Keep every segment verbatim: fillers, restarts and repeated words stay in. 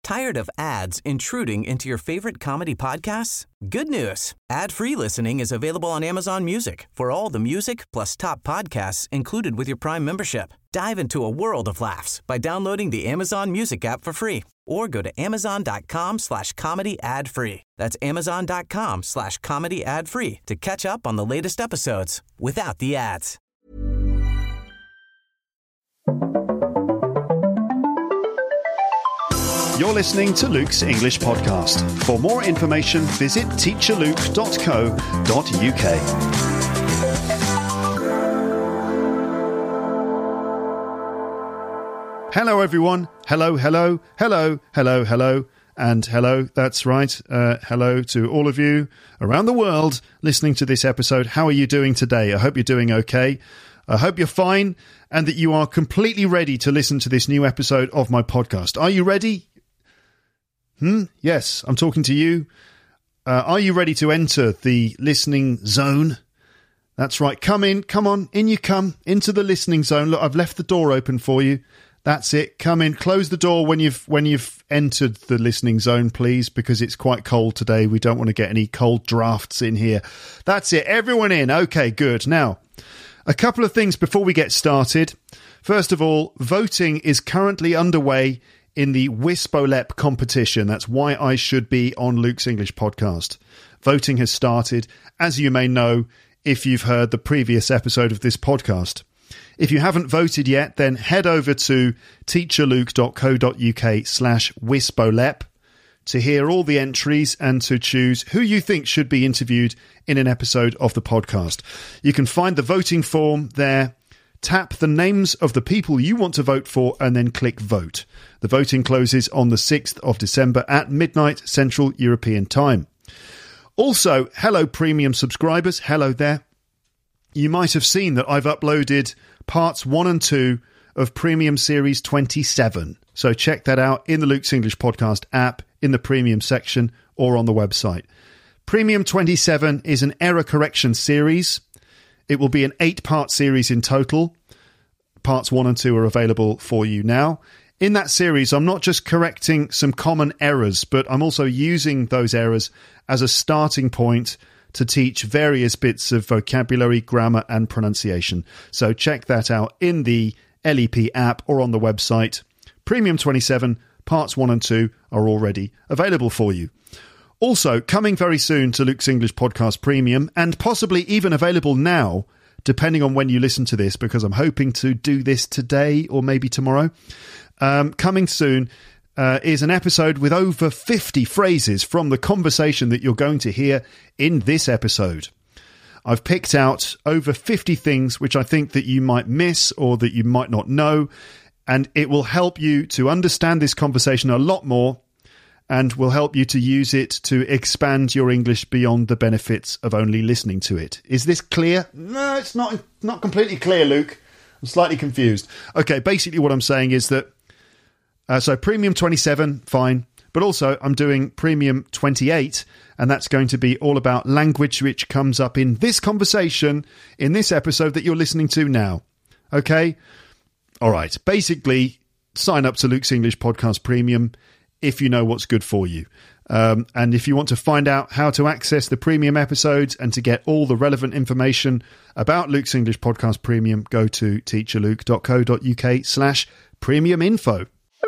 Tired of ads intruding into your favorite comedy podcasts? Good news. Ad-free listening is available on Amazon Music for all the music plus top podcasts included with your Prime membership. Dive into a world of laughs by downloading the Amazon Music app for free or go to amazon.com slash comedy ad free. That's amazon.com slash comedy ad free to catch up on the latest episodes without the ads. You're listening to Luke's English Podcast. For more information, visit teacher luke dot co dot uk. Hello, everyone. Hello, hello, hello, hello, hello, and hello. That's right. Uh, hello to all of you around the world listening to this episode. How are you doing today? I hope you're doing okay. I hope you're fine and that you are completely ready to listen to this new episode of my podcast. Are you ready? Hmm? Yes, I'm talking to you. Uh, are you ready to enter the listening zone? That's right. Come in. Come on. In you come. Into the listening zone. Look, I've left the door open for you. That's it. Come in. Close the door when you've when you've entered the listening zone, please, because it's quite cold today. We don't want to get any cold drafts in here. That's it. Everyone in. Okay, good. Now, a couple of things before we get started. First of all, voting is currently underway in the WISPOLEP competition. That's why I should be on Luke's English Podcast. Voting has started, as you may know, if you've heard the previous episode of this podcast. If you haven't voted yet, then head over to teacher luke dot co dot uk slash WISPOLEP to hear all the entries and to choose who you think should be interviewed in an episode of the podcast. You can find the voting form there. Tap the names of the people you want to vote for and then click vote. The voting closes on the sixth of December at midnight Central European Time. Also, hello premium subscribers, hello there. You might have seen that I've uploaded parts one and two of Premium Series twenty-seven. So check that out in the Luke's English Podcast app, in the Premium section, or on the website. Premium twenty-seven is an error correction series. It will be an eight-part series in total. Parts one and two are available for you now. In that series, I'm not just correcting some common errors, but I'm also using those errors as a starting point to teach various bits of vocabulary, grammar, and pronunciation. So check that out in the L E P app or on the website. Premium twenty-seven, parts one and two are already available for you. Also, coming very soon to Luke's English Podcast Premium, and possibly even available now, depending on when you listen to this, because I'm hoping to do this today or maybe tomorrow. Um, coming soon uh, is an episode with over fifty phrases from the conversation that you're going to hear in this episode. I've picked out over fifty things which I think that you might miss or that you might not know, and it will help you to understand this conversation a lot more and will help you to use it to expand your English beyond the benefits of only listening to it. Is this clear? No, it's not, not completely clear, Luke. I'm slightly confused. Okay, basically what I'm saying is that, uh, so Premium twenty-seven, fine, but also I'm doing Premium twenty-eight, and that's going to be all about language which comes up in this conversation, in this episode that you're listening to now. Okay? All right, basically, sign up to Luke's English Podcast Premium if you know what's good for you. Um, and if you want to find out how to access the premium episodes and to get all the relevant information about Luke's English Podcast Premium, go to teacher luke dot co dot uk slash premium info.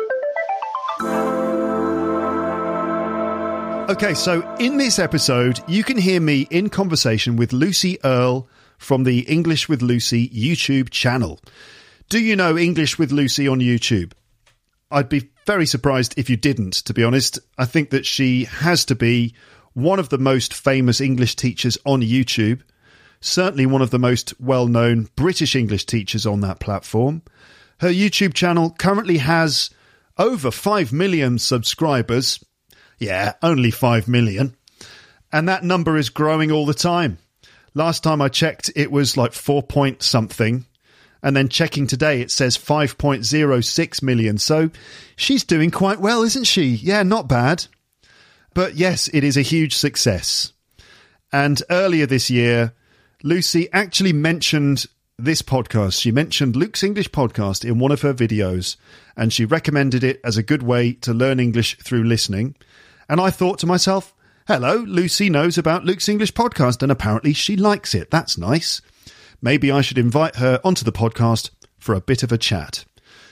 Okay, so in this episode, you can hear me in conversation with Lucy Earle from the English with Lucy YouTube channel. Do you know English with Lucy on YouTube? I'd be very surprised if you didn't, to be honest. I think that she has to be one of the most famous English teachers on YouTube, certainly one of the most well-known British English teachers on that platform. Her YouTube channel currently has over five million subscribers. Yeah, only five million. And that number is growing all the time. Last time I checked, it was like four point something. And then checking today, it says five point zero six million. So she's doing quite well, isn't she? Yeah, not bad. But yes, it is a huge success. And earlier this year, Lucy actually mentioned this podcast. She mentioned Luke's English podcast in one of her videos, and she recommended it as a good way to learn English through listening. And I thought to myself, hello, Lucy knows about Luke's English podcast, and apparently she likes it. That's nice. Maybe I should invite her onto the podcast for a bit of a chat.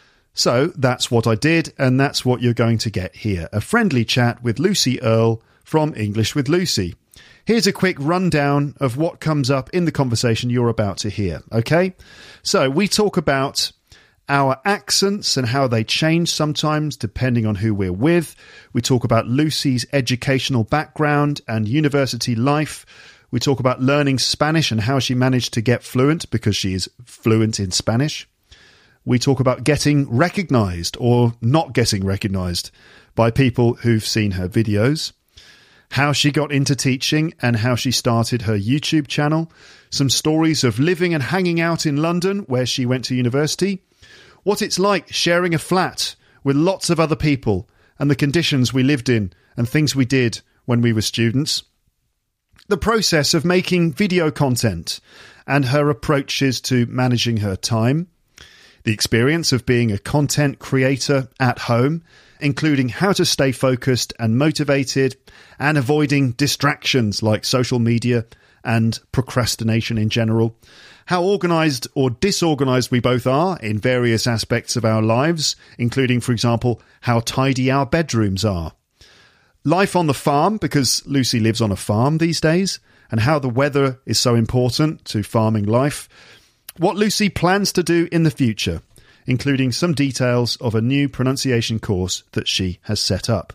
So that's what I did, and that's what you're going to get here. A friendly chat with Lucy Earle from English with Lucy. Here's a quick rundown of what comes up in the conversation you're about to hear, okay? So we talk about our accents and how they change sometimes depending on who we're with. We talk about Lucy's educational background and university life. We talk about learning Spanish and how she managed to get fluent because she is fluent in Spanish. We talk about getting recognised or not getting recognised by people who've seen her videos. How she got into teaching and how she started her YouTube channel. Some stories of living and hanging out in London where she went to university. What it's like sharing a flat with lots of other people and the conditions we lived in and things we did when we were students. The process of making video content and her approaches to managing her time. The experience of being a content creator at home, including how to stay focused and motivated and avoiding distractions like social media and procrastination in general. How organised or disorganised we both are in various aspects of our lives, including, for example, how tidy our bedrooms are. Life on the farm, because Lucy lives on a farm these days, and how the weather is so important to farming life. What Lucy plans to do in the future, including some details of a new pronunciation course that she has set up.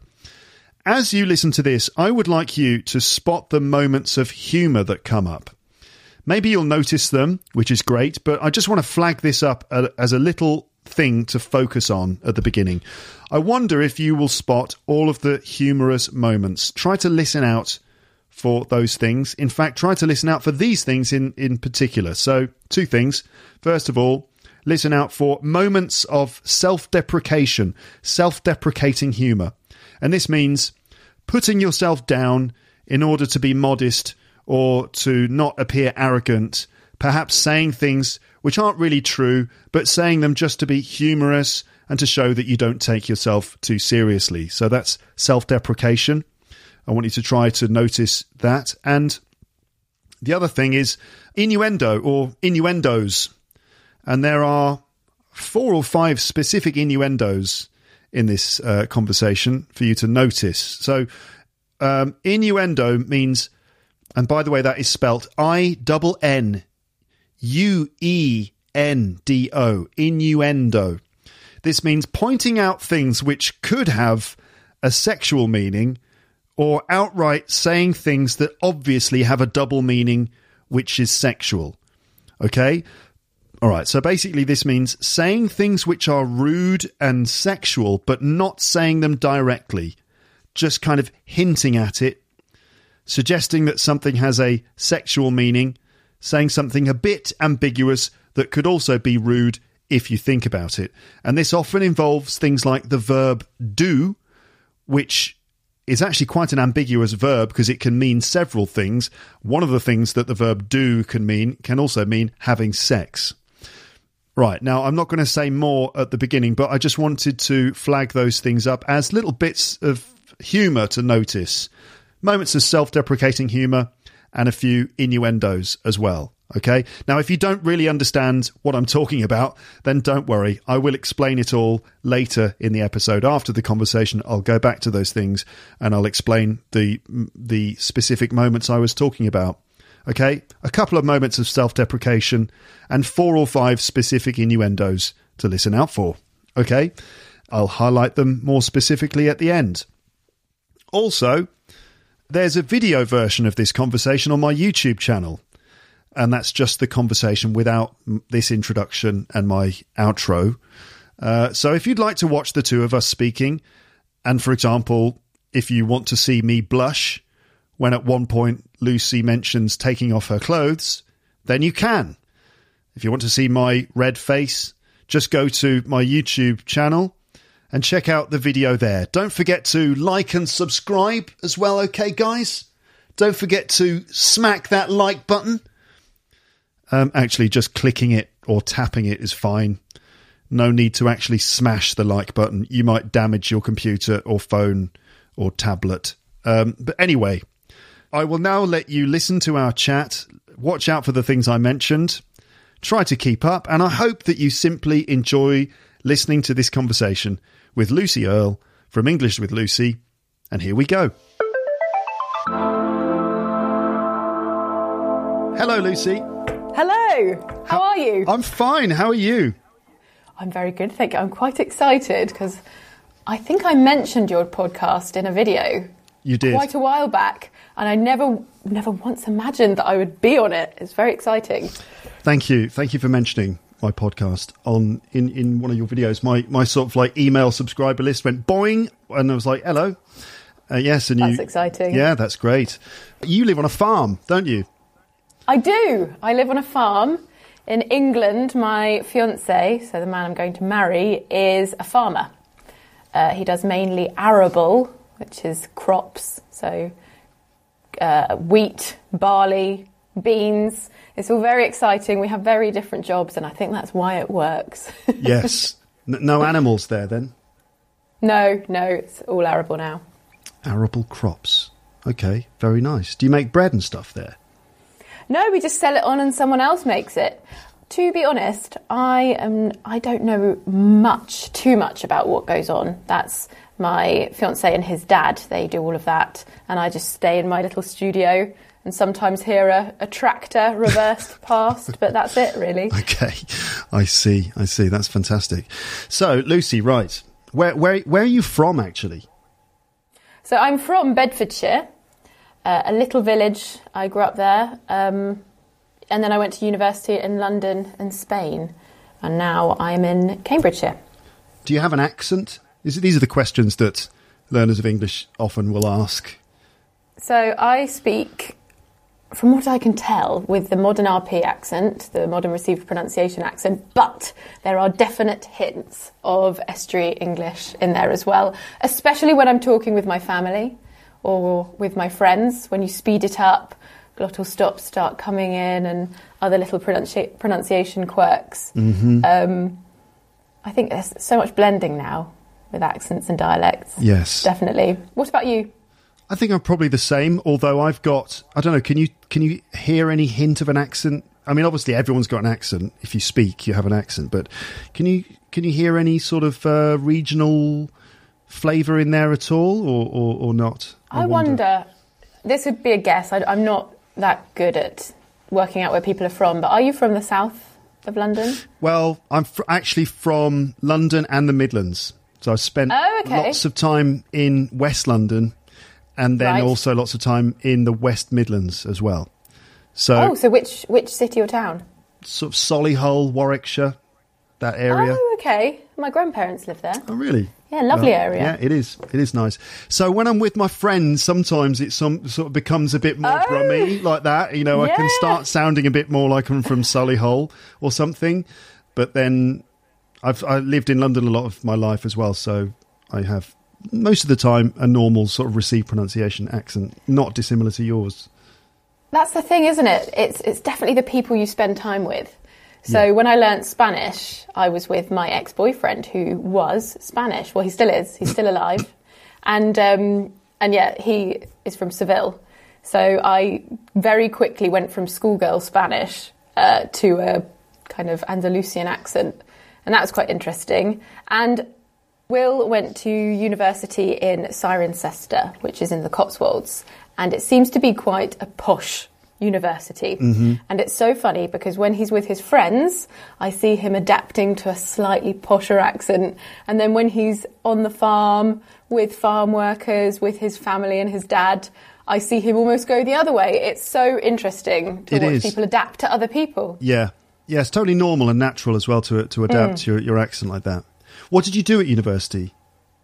As you listen to this, I would like you to spot the moments of humour that come up. Maybe you'll notice them, which is great, but I just want to flag this up as a little thing to focus on at the beginning. I wonder if you will spot all of the humorous moments. Try to listen out for those things. In fact, try to listen out for these things in, in particular. So, two things. First of all, listen out for moments of self-deprecation, self-deprecating humour. And this means putting yourself down in order to be modest or to not appear arrogant, perhaps saying things which aren't really true, but saying them just to be humorous and to show that you don't take yourself too seriously. So that's self-deprecation. I want you to try to notice that. And the other thing is innuendo or innuendos. And there are four or five specific innuendos in this uh, conversation for you to notice. So um, innuendo means, and by the way, that is spelt I N N U E N D O, innuendo. This means pointing out things which could have a sexual meaning or outright saying things that obviously have a double meaning, which is sexual. Okay? All right, so basically this means saying things which are rude and sexual, but not saying them directly, just kind of hinting at it, suggesting that something has a sexual meaning, saying something a bit ambiguous that could also be rude if you think about it. And this often involves things like the verb do, which is actually quite an ambiguous verb because it can mean several things. One of the things that the verb do can mean can also mean having sex. Right, now I'm not going to say more at the beginning, but I just wanted to flag those things up as little bits of humour to notice. Moments of self-deprecating humour and a few innuendos as well. Okay, now if you don't really understand what I'm talking about, then don't worry. I will explain it all later in the episode. After the conversation, I'll go back to those things and I'll explain the the specific moments I was talking about. Okay, a couple of moments of self-deprecation and four or five specific innuendos to listen out for. Okay, I'll highlight them more specifically at the end. Also, there's a video version of this conversation on my YouTube channel. And that's just the conversation without this introduction and my outro. Uh, so if you'd like to watch the two of us speaking, and for example, if you want to see me blush when at one point Lucy mentions taking off her clothes, then you can. If you want to see my red face, just go to my YouTube channel and check out the video there. Don't forget to like and subscribe as well, okay, guys? Don't forget to smack that like button. Um, actually, just clicking it or tapping it is fine. No need to actually smash the like button. You might damage your computer or phone or tablet. Um, but anyway, I will now let you listen to our chat. Watch out for the things I mentioned. Try to keep up. And I hope that you simply enjoy listening to this conversation with Lucy Earle from English with Lucy. And here we go. Hello, Lucy. Hello. How, How are you? I'm fine. How are you? I'm very good, thank you. I'm quite excited because I think I mentioned your podcast in a video. You did. Quite a while back, and I never never once imagined that I would be on it. It's very exciting. Thank you. Thank you for mentioning my podcast on in, in one of your videos. My my sort of like email subscriber list went boing, and I was like, hello. Uh, yes, and That's you, exciting. Yeah, that's great. You live on a farm, don't you? I do. I live on a farm. In England, my fiancé, so the man I'm going to marry, is a farmer. Uh, he does mainly arable, which is crops, so uh, wheat, barley, beans. It's all very exciting. We have very different jobs, and I think that's why it works. Yes. N- no animals there, then? No, no, it's all arable now. Arable crops. Okay, very nice. Do you make bread and stuff there? No, we just sell it on and someone else makes it. To be honest, I am. I don't know much, too much about what goes on. That's my fiancé and his dad. They do all of that, and I just stay in my little studio and sometimes hear a, a tractor reversed past, but that's it, really. Okay, I see. I see. That's fantastic. So, Lucy, right, where where where are you from, actually? So I'm from Bedfordshire. Uh, a little village. I grew up there, um, and then I went to university in London and Spain, and now I'm in Cambridgeshire. Do you have an accent? Is it, these are the questions that learners of English often will ask. So I speak, from what I can tell, with the modern R P accent, the modern received pronunciation accent, but there are definite hints of estuary English in there as well, especially when I'm talking with my family or with my friends. When you speed it up, glottal stops start coming in and other little pronunci- pronunciation quirks. Mm-hmm. Um, I think there's so much blending now with accents and dialects. Yes. Definitely. What about you? I think I'm probably the same, although I've got, I don't know, can you can you hear any hint of an accent? I mean, obviously everyone's got an accent. If you speak, you have an accent. But can you can you hear any sort of uh, regional flavour in there at all, or, or, or not? I, I wonder. wonder, this would be a guess, I, I'm not that good at working out where people are from, but are you from the south of London? Well, I'm fr- actually from London and the Midlands. So I spent oh, okay. lots of time in West London and then right. also lots of time in the West Midlands as well. So, oh, so which, which city or town? Sort of Solihull, Warwickshire, that area. Oh, okay. My grandparents live there. Oh, really? Yeah, lovely well, area. Yeah, it is. It is nice. So when I'm with my friends, sometimes it some sort of becomes a bit more oh. drummy like that. You know, yeah. I can start sounding a bit more like I'm from Solihull or something. But then I've I lived in London a lot of my life as well, so I have most of the time a normal sort of received pronunciation accent, not dissimilar to yours. That's the thing, isn't it? It's it's definitely the people you spend time with. So yeah. when I learnt Spanish, I was with my ex-boyfriend who was Spanish. Well, he still is. He's still alive. and um, and yeah, he is from Seville. So I very quickly went from schoolgirl Spanish uh, to a kind of Andalusian accent. And that was quite interesting. And Will went to university in Cirencester, which is in the Cotswolds. And it seems to be quite a posh university. Mm-hmm. And it's so funny because when he's with his friends, I see him adapting to a slightly posher accent. And then when he's on the farm with farm workers, with his family and his dad, I see him almost go the other way. It's so interesting to it watch is. people adapt to other people. Yeah. Yeah, it's totally normal and natural as well to to adapt mm. your, your accent like that. What did you do at university?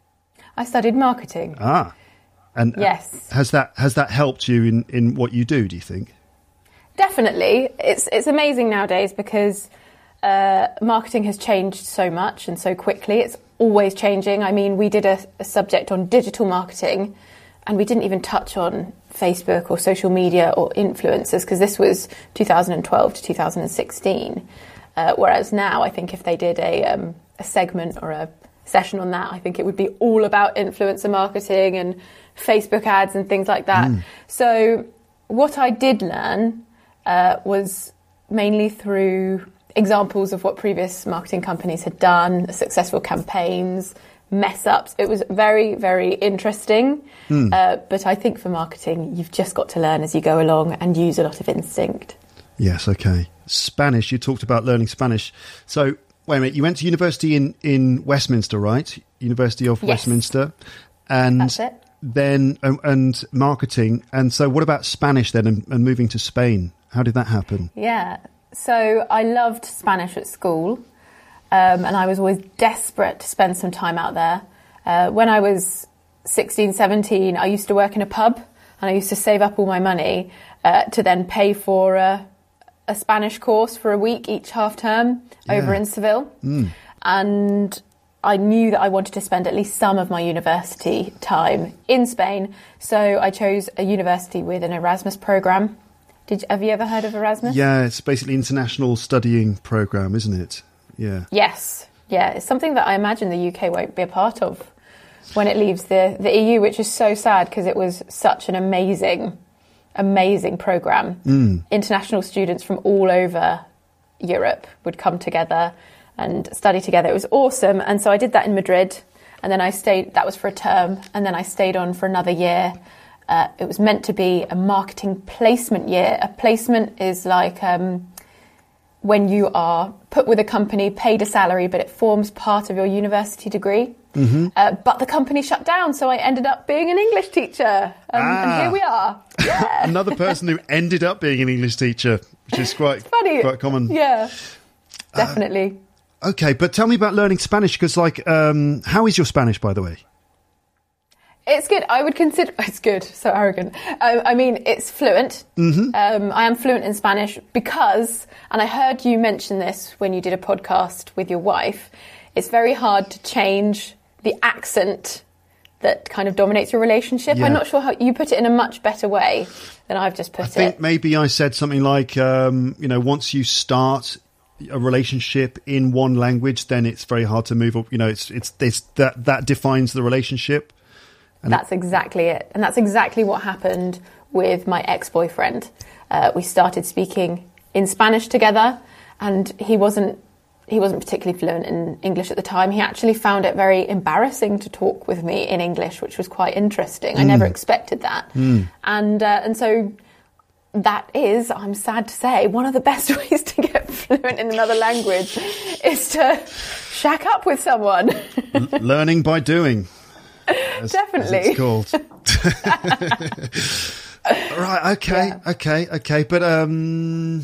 I studied marketing. Ah. And yes. has that has that helped you in, in what you do, do you think? Definitely. It's it's amazing nowadays because uh, marketing has changed so much and so quickly. It's always changing. I mean, we did a, a subject on digital marketing and we didn't even touch on Facebook or social media or influencers because this was two thousand twelve to two thousand sixteen. Uh, whereas now, I think if they did a, um, a segment or a session on that, I think it would be all about influencer marketing and Facebook ads and things like that. Mm. So what I did learn uh, was mainly through examples of what previous marketing companies had done, successful campaigns, mess ups. It was very, very interesting. Mm. Uh, but I think for marketing, you've just got to learn as you go along and use a lot of instinct. Yes, okay. Spanish, you talked about learning Spanish. So, wait a minute, you went to university in, in Westminster, right? University of yes. Westminster. And That's it. then, um, and marketing. And so what about Spanish then and, and moving to Spain? How did that happen? Yeah, so I loved Spanish at school. Um, and I was always desperate to spend some time out there. Uh, when I was sixteen, seventeen, I used to work in a pub and I used to save up all my money uh, to then pay for a, a Spanish course for a week each half term yeah. over in Seville. Mm. And I knew that I wanted to spend at least some of my university time in Spain. So I chose a university with an Erasmus programme. Did, have you ever heard of Erasmus? Yeah, it's basically an international studying programme, isn't it? Yeah. Yes. Yeah. It's something that I imagine the U K won't be a part of when it leaves the, the E U, which is so sad because it was such an amazing, amazing programme. Mm. International students from all over Europe would come together and study together. It was awesome. And so I did that in Madrid. And then I stayed, that was for a term. And then I stayed on for another year. Uh, it was meant to be a marketing placement year. A placement is like... Um, when you are put with a company, paid a salary, but it forms part of your university degree. Mm-hmm. Uh, but the company shut down, so I ended up being an English teacher. Um, ah. And here we are. Yeah. Another person who ended up being an English teacher, which is quite, funny. quite common. Yeah, definitely. Uh, okay, but tell me about learning Spanish, because, like, um, how is your Spanish, by the way? It's good. I would consider... It's good. So arrogant. Um, I mean, it's fluent. Mm-hmm. Um, I am fluent in Spanish because, and I heard you mention this when you did a podcast with your wife, it's very hard to change the accent that kind of dominates your relationship. Yeah. I'm not sure how... You put it in a much better way than I've just put it. I think it. maybe I said something like, um, you know, once you start a relationship in one language, then it's very hard to move up. You know, it's, it's, it's that, that defines the relationship. And that's exactly it. And that's exactly what happened with my ex-boyfriend. Uh, we started speaking in Spanish together, and he wasn't he wasn't particularly fluent in English at the time. He actually found it very embarrassing to talk with me in English, which was quite interesting. Mm. I never expected that. Mm. And uh, and so that is, I'm sad to say, one of the best ways to get fluent in another language is to shack up with someone. L- learning by doing. As, Definitely. As it's called. Right, okay, yeah. okay, okay. But, um,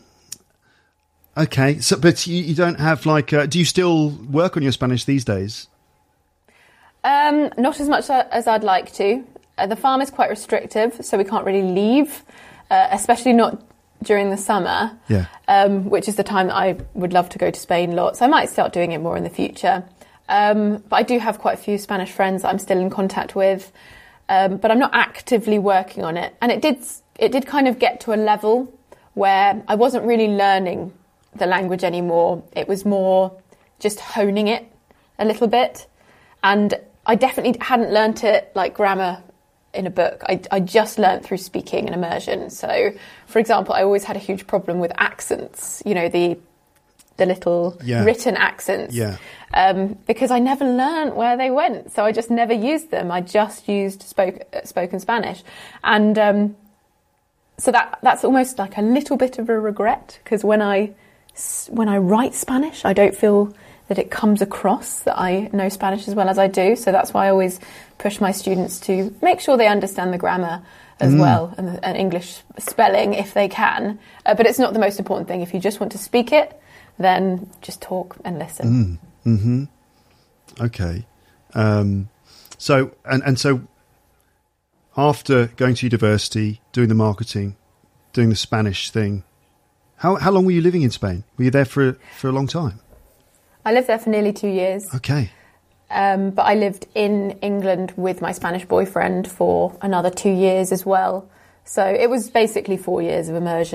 okay. So, but you, you don't have like, uh, do you still work on your Spanish these days? Um, not as much as I'd like to. Uh, the farm is quite restrictive, so we can't really leave, uh, especially not during the summer, yeah. um, which is the time that I would love to go to Spain lots. I might start doing it more in the future. Um, but I do have quite a few Spanish friends that I'm still in contact with, um, but I'm not actively working on it. And it did it did kind of get to a level where I wasn't really learning the language anymore. It was more just honing it a little bit. And I definitely hadn't learnt it like grammar in a book. I, I just learnt through speaking and immersion. So, for example, I always had a huge problem with accents, you know, the the little yeah. written accents, yeah. um, because I never learnt where they went. So I just never used them. I just used spoke, uh, spoken Spanish. And um, so that that's almost like a little bit of a regret, because when I, when I write Spanish, I don't feel that it comes across that I know Spanish as well as I do. So that's why I always push my students to make sure they understand the grammar as mm. well, and, and English spelling if they can. Uh, but it's not the most important thing. If you just want to speak it, then just talk and listen. Mm. Mm-hmm. Okay. Um, so, and, and so after going to university, doing the marketing, doing the Spanish thing, how how long were you living in Spain? Were you there for, for a long time? I lived there for nearly two years. Okay. Um, but I lived in England with my Spanish boyfriend for another two years as well. So it was basically four years of immersion.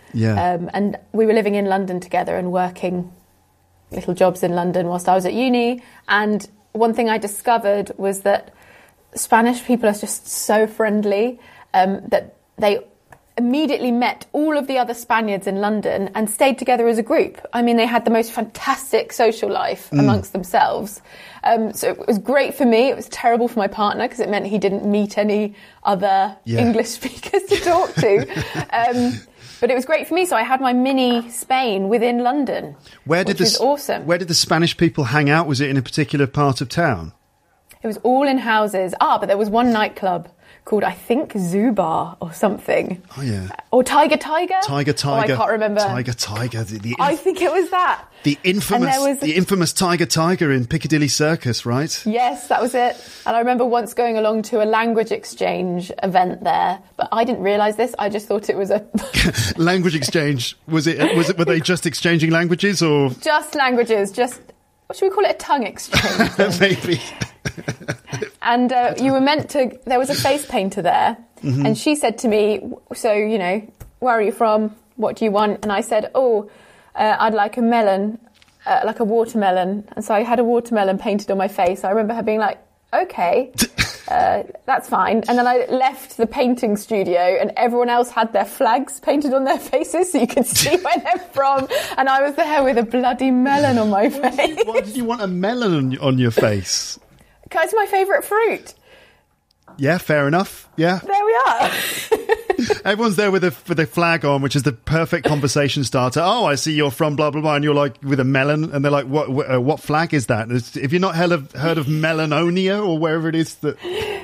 Yeah. Um, and we were living in London together and working little jobs in London whilst I was at uni. And one thing I discovered was that Spanish people are just so friendly um, that they immediately met all of the other Spaniards in London and stayed together as a group. I mean, they had the most fantastic social life mm. amongst themselves. Um, so it was great for me. It was terrible for my partner because it meant he didn't meet any other yeah. English speakers to talk to. um, but it was great for me. So I had my mini Spain within London, where did which was the, awesome. Where did the Spanish people hang out? Was it in a particular part of town? It was all in houses. Ah, but there was one nightclub called, I think, Zubar or something. Oh, yeah. Or Tiger Tiger? Tiger Tiger. Oh, I can't remember. Tiger Tiger. The, the inf- I think it was that. The infamous, was... the infamous Tiger Tiger in Piccadilly Circus, right? Yes, that was it. And I remember once going along to a language exchange event there, but I didn't realise this. I just thought it was a... Language exchange. Was it, was it, were they just exchanging languages or? Just languages, just, what should we call it, a tongue exchange? Maybe. And uh, you were meant to, there was a face painter there, mm-hmm. and she said to me, so, you know, where are you from? What do you want? And I said, oh, uh, I'd like a melon, uh, like a watermelon. And so I had a watermelon painted on my face. I remember her being like, okay, uh, that's fine. And then I left the painting studio and everyone else had their flags painted on their faces so you could see where they're from. And I was there with a bloody melon on my face. Why did you, why did you want a melon on, on your face? It's my favourite fruit. Yeah, fair enough. Yeah. There we are. Everyone's there with a with a flag on, which is the perfect conversation starter. Oh, I see you're from blah, blah, blah. And you're like with a melon. And they're like, what what, uh, what flag is that? If you're not heard of, heard of Melanonia or wherever it is that...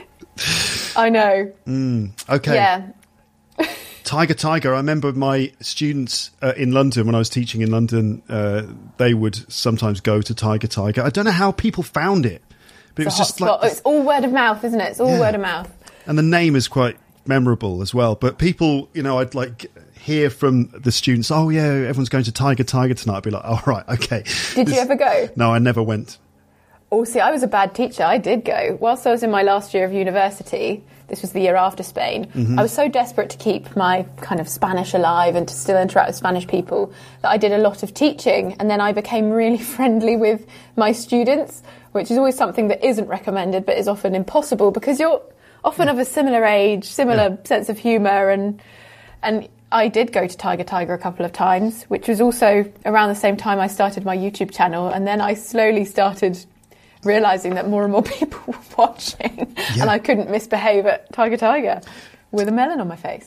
I know. Mm, okay. Yeah. Tiger Tiger. I remember my students uh, in London, when I was teaching in London, uh, they would sometimes go to Tiger Tiger. I don't know how people found it. But it's it was just like, it's all word of mouth, isn't it? It's all yeah. word of mouth. And the name is quite memorable as well. But people, you know, I'd like hear from the students, oh yeah, everyone's going to Tiger Tiger tonight. I'd be like, oh right, okay. Did this... you ever go? No, I never went. Oh, see, I was a bad teacher. I did go. Whilst I was in my last year of university, this was the year after Spain, mm-hmm. I was so desperate to keep my kind of Spanish alive and to still interact with Spanish people that I did a lot of teaching. And then I became really friendly with my students, which is always something that isn't recommended but is often impossible because you're often yeah. of a similar age, similar yeah. sense of humour. And and I did go to Tiger Tiger a couple of times, which was also around the same time I started my YouTube channel. And then I slowly started realising that more and more people were watching yeah. and I couldn't misbehave at Tiger Tiger with a melon on my face.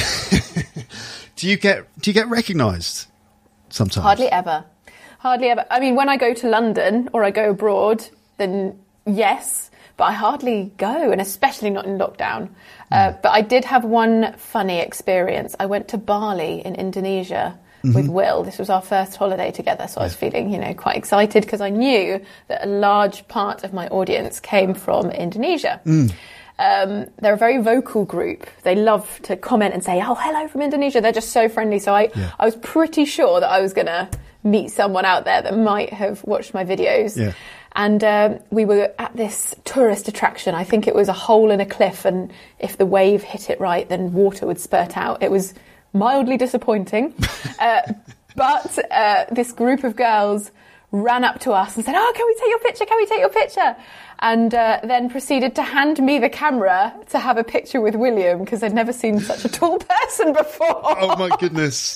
do you get do you get recognised sometimes? Hardly ever. Hardly ever. I mean, when I go to London or I go abroad, then yes, but I hardly go, and especially not in lockdown. Mm. Uh, but I did have one funny experience. I went to Bali in Indonesia mm-hmm. with Will. This was our first holiday together, so yeah. I was feeling, you know, quite excited because I knew that a large part of my audience came from Indonesia. Mm. Um, they're a very vocal group. They love to comment and say, oh, hello from Indonesia. They're just so friendly. So I, yeah. I was pretty sure that I was going to meet someone out there that might have watched my videos. Yeah. And um, we were at this tourist attraction. I think it was a hole in a cliff, and if the wave hit it right, then water would spurt out. It was mildly disappointing. uh, but uh, this group of girls ran up to us and said, oh, can we take your picture? Can we take your picture? And uh, then proceeded to hand me the camera to have a picture with William because they'd never seen such a tall person before. Oh, my goodness.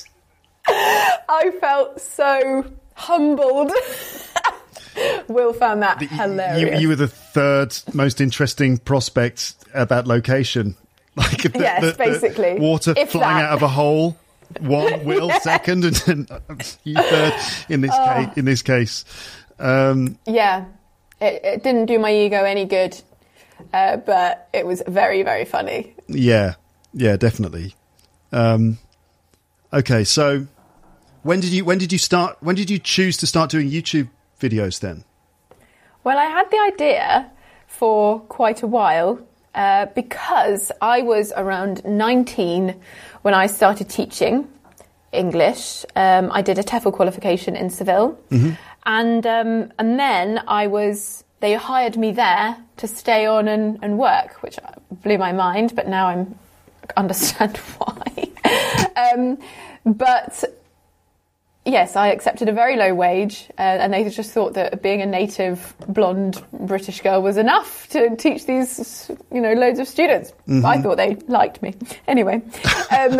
I felt so humbled. Will found that the, hilarious. You, you were the third most interesting prospect at that location. Like the, yes, the, basically. The water if flying that. out of a hole. One, Will yeah. second, and then you third in this oh. case. In this case, um, yeah, it, it didn't do my ego any good, uh, but it was very, very funny. Yeah, yeah, definitely. Um, okay, so. When did you when did you start when did you choose to start doing YouTube videos then? Well, I had the idea for quite a while uh, because I was around nineteen when I started teaching English. Um, I did a TEFL qualification in Seville, mm-hmm. and um, and then I was they hired me there to stay on and, and work, which blew my mind. But now I'm understand why. um, but yes, I accepted a very low wage, uh, and they just thought that being a native blonde British girl was enough to teach these, you know, loads of students. Mm-hmm. I thought they liked me. Anyway. Um,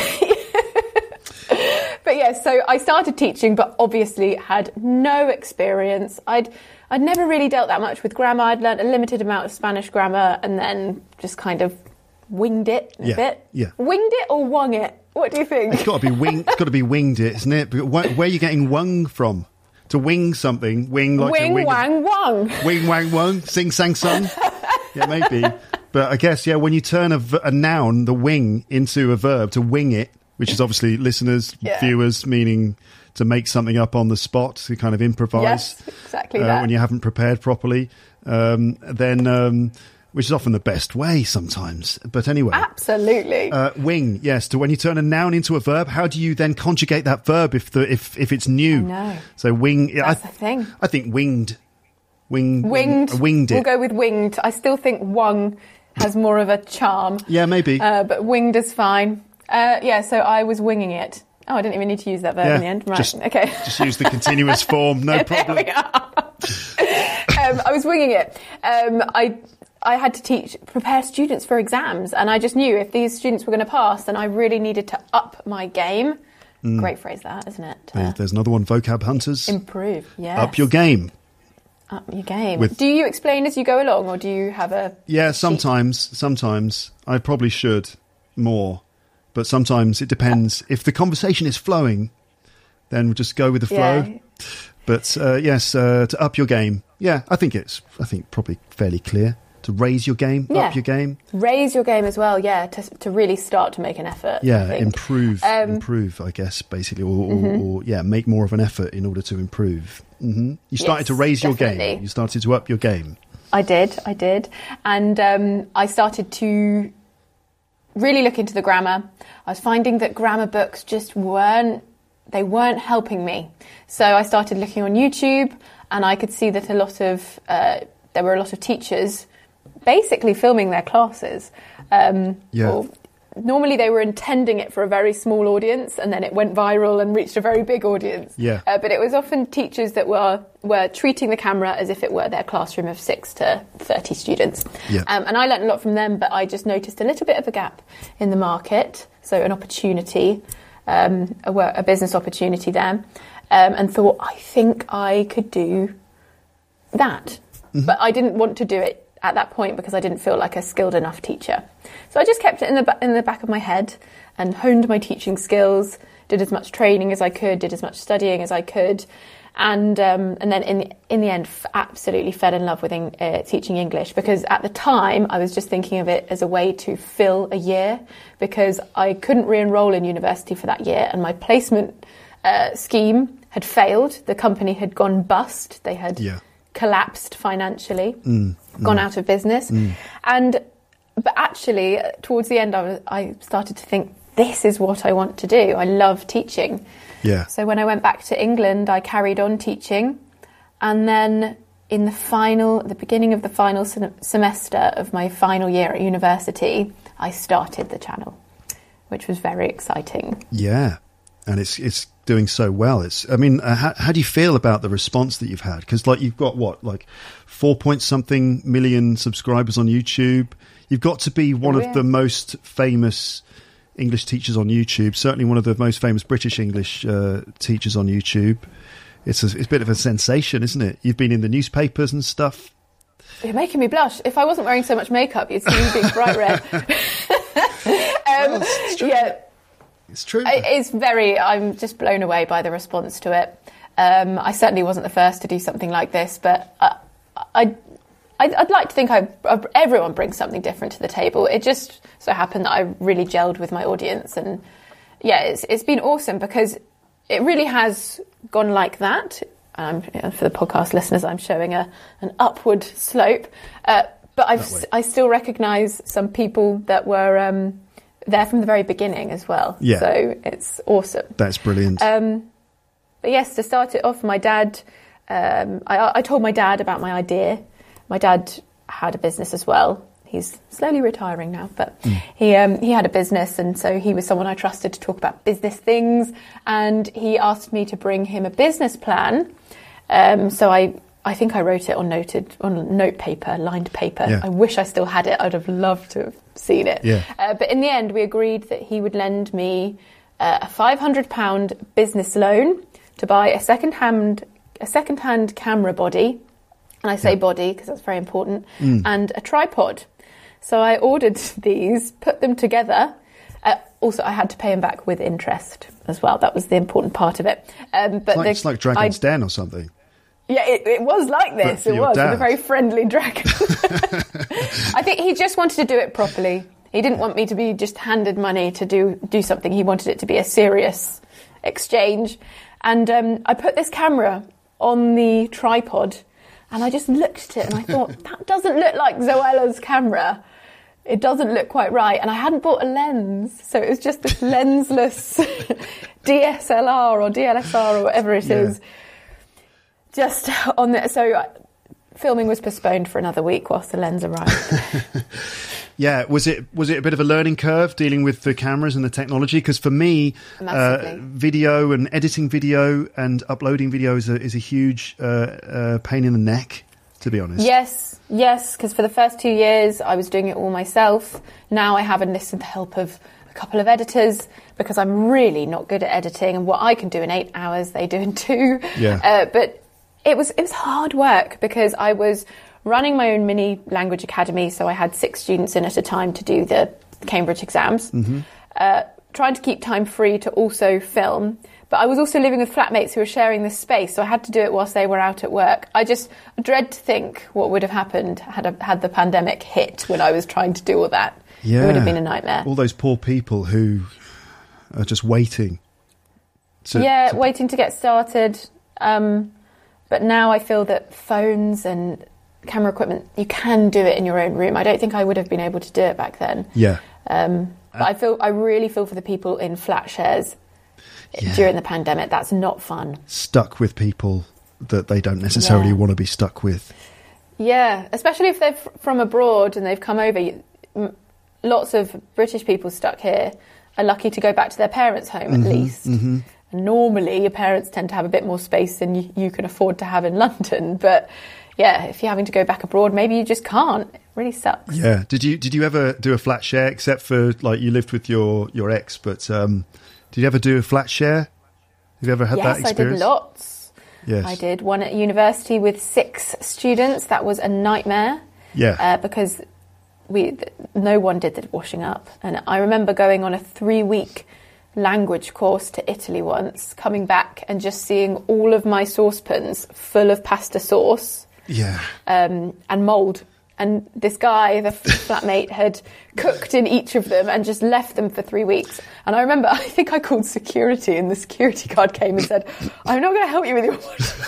But yeah, so I started teaching, but obviously had no experience. I'd I'd never really dealt that much with grammar. I'd learnt a limited amount of Spanish grammar and then just kind of winged it a yeah, bit. Yeah. Winged it or wung it? What do you think? It's got to be wing. It's got to be winged it, isn't it? Where, where are you getting wung from? To wing something, wing like wing, a wing, wang, wung. Wing, wang, wung, sing, sang, sung. Yeah, maybe. But I guess yeah, when you turn a, a noun, the wing, into a verb, to wing it, which is obviously listeners, yeah. viewers, meaning to make something up on the spot, to kind of improvise. Yes, exactly uh, that. When you haven't prepared properly, um, then um, which is often the best way sometimes. But anyway, absolutely. Uh, wing, yes. To when you turn a noun into a verb, how do you then conjugate that verb if the if if it's new? I know. So wing. That's I, the thing. I think winged, wing, winged, wing, winged it. We'll go with winged. I still think wung has more of a charm. Yeah, maybe. Uh, but winged is fine. Uh, yeah, so I was winging it. Oh, I didn't even need to use that verb yeah, in the end. Right, just, okay. Just use the continuous form, no problem. There we are. um, I was winging it. Um, I I had to teach, prepare students for exams, and I just knew if these students were going to pass, then I really needed to up my game. Mm. Great phrase that, isn't it? Uh, There's another one, vocab hunters. Improve, yes. Up your game. Up your game. With, do you explain as you go along, or do you have a... Yeah, sometimes. Sheet? Sometimes. I probably should more. But sometimes it depends. If the conversation is flowing, then we'll just go with the flow. Yeah. But uh, yes, uh, to up your game. Yeah, I think it's, I think probably fairly clear. To raise your game, yeah. up your game. Raise your game as well, yeah, to to really start to make an effort. Yeah, improve, um, improve, I guess, basically. Or, or, mm-hmm. or, yeah, make more of an effort in order to improve. Mm-hmm. You started yes, to raise definitely. your game. You started to up your game. I did, I did. And um, I started to really look into the grammar. I was finding that grammar books just weren't, they weren't helping me. So I started looking on YouTube, and I could see that a lot of, uh, there were a lot of teachers basically filming their classes. Um, yeah. Or normally they were intending it for a very small audience, and then it went viral and reached a very big audience. Yeah. Uh, but it was often teachers that were, were treating the camera as if it were their classroom of six to thirty students. Yeah. Um, and I learned a lot from them, but I just noticed a little bit of a gap in the market, so an opportunity, um, a, a business opportunity there, um, and thought, I think I could do that. Mm-hmm. But I didn't want to do it at that point because I didn't feel like a skilled enough teacher. So I just kept it in the ba- in the back of my head and honed my teaching skills, did as much training as I could, did as much studying as I could, and um, and then in the, in the end f- absolutely fell in love with in, uh, teaching English, because at the time I was just thinking of it as a way to fill a year, because I couldn't re-enroll in university for that year, and my placement uh, scheme had failed. The company had gone bust. They had yeah. collapsed financially, mm, gone mm, out of business. Mm. And but actually, towards the end, I, was, I started to think, this is what I want to do. I love teaching. Yeah. So when I went back to England, I carried on teaching. And then in the final, the beginning of the final sem- semester of my final year at university, I started the channel, which was very exciting. Yeah. And it's it's doing so well. It's, I mean, uh, how, how do you feel about the response that you've had? Because like you've got what, like four point something million subscribers on YouTube. You've got to be one oh, of yeah. the most famous English teachers on YouTube. Certainly one of the most famous British English uh, teachers on YouTube. It's a, it's a bit of a sensation, isn't it? You've been in the newspapers and stuff. You're making me blush. If I wasn't wearing so much makeup, you'd see me being bright red. um, well, it's true. Yeah. It's true. It's very, I'm just blown away by the response to it. Um, I certainly wasn't the first to do something like this, but I, I, I'd, I'd like to think I, everyone brings something different to the table. It just so happened that I really gelled with my audience, and yeah, it's, it's been awesome because it really has gone like that. Um, for the podcast listeners, I'm showing a an upward slope, uh, but I've I still recognise some people that were um, there from the very beginning as well. Yeah. So it's awesome. That's brilliant. Um, but yes, to start it off, my dad, um, I, I told my dad about my idea. My dad had a business as well. He's slowly retiring now, but mm. he um, he had a business, and so he was someone I trusted to talk about business things. And he asked me to bring him a business plan. Um, so I I think I wrote it on noted on note paper, lined paper. Yeah. I wish I still had it. I'd have loved to have seen it. Yeah. Uh, but in the end, we agreed that he would lend me uh, a five hundred pound business loan to buy a second-hand a second-hand camera body. And I say yeah. body because that's very important, mm. and a tripod. So I ordered these, put them together. Uh, also, I had to pay him back with interest as well. That was the important part of it. Um, but it's like, the, it's like Dragon's I, Den or something. Yeah, it, it was like this. It was, with a very friendly dragon. I think he just wanted to do it properly. He didn't want me to be just handed money to do, do something. He wanted it to be a serious exchange. And um, I put this camera on the tripod, and I just looked at it and I thought, that doesn't look like Zoella's camera. It doesn't look quite right. And I hadn't bought a lens. So it was just this lensless D S L R or D L S R or whatever it yeah. is. Just on the... So uh, filming was postponed for another week whilst the lens arrived. Yeah, was it was it a bit of a learning curve dealing with the cameras and the technology? Because for me, uh, video and editing video and uploading video is a, is a huge uh, uh, pain in the neck, to be honest. Yes, yes, because for the first two years I was doing it all myself. Now I have enlisted the help of a couple of editors because I'm really not good at editing, and what I can do in eight hours they do in two. Yeah. Uh, but it was it was hard work because I was running my own mini language academy, so I had six students in at a time to do the Cambridge exams, mm-hmm. uh, trying to keep time free to also film. But I was also living with flatmates who were sharing this space, so I had to do it whilst they were out at work. I just dread to think what would have happened had a, had the pandemic hit when I was trying to do all that. Yeah. It would have been a nightmare. All those poor people who are just waiting. To, yeah, to... waiting to get started. Um, but now I feel that phones and camera equipment, you can do it in your own room. I don't think I would have been able to do it back then. Yeah. Um, but uh, I feel I really feel for the people in flat shares yeah. during the pandemic. That's not fun. Stuck with people that they don't necessarily yeah. want to be stuck with. Yeah, especially if they're f- from abroad and they've come over. You, m- lots of British people stuck here are lucky to go back to their parents' home mm-hmm, at least. Mm-hmm. And normally your parents tend to have a bit more space than you, you can afford to have in London, but yeah, if you're having to go back abroad, maybe you just can't. It really sucks. Yeah. Did you did you ever do a flat share, except for like you lived with your, your ex, but um, did you ever do a flat share? Have you ever had yes, that experience? Yes, I did lots. Yes. I did one at university with six students. That was a nightmare. Yeah. Uh, because we no one did the washing up. And I remember going on a three-week language course to Italy once, coming back and just seeing all of my saucepans full of pasta sauce. Yeah. Um, and mould. And this guy, the flatmate, had cooked in each of them and just left them for three weeks. And I remember, I think I called security, and the security guard came and said, I'm not going to help you with your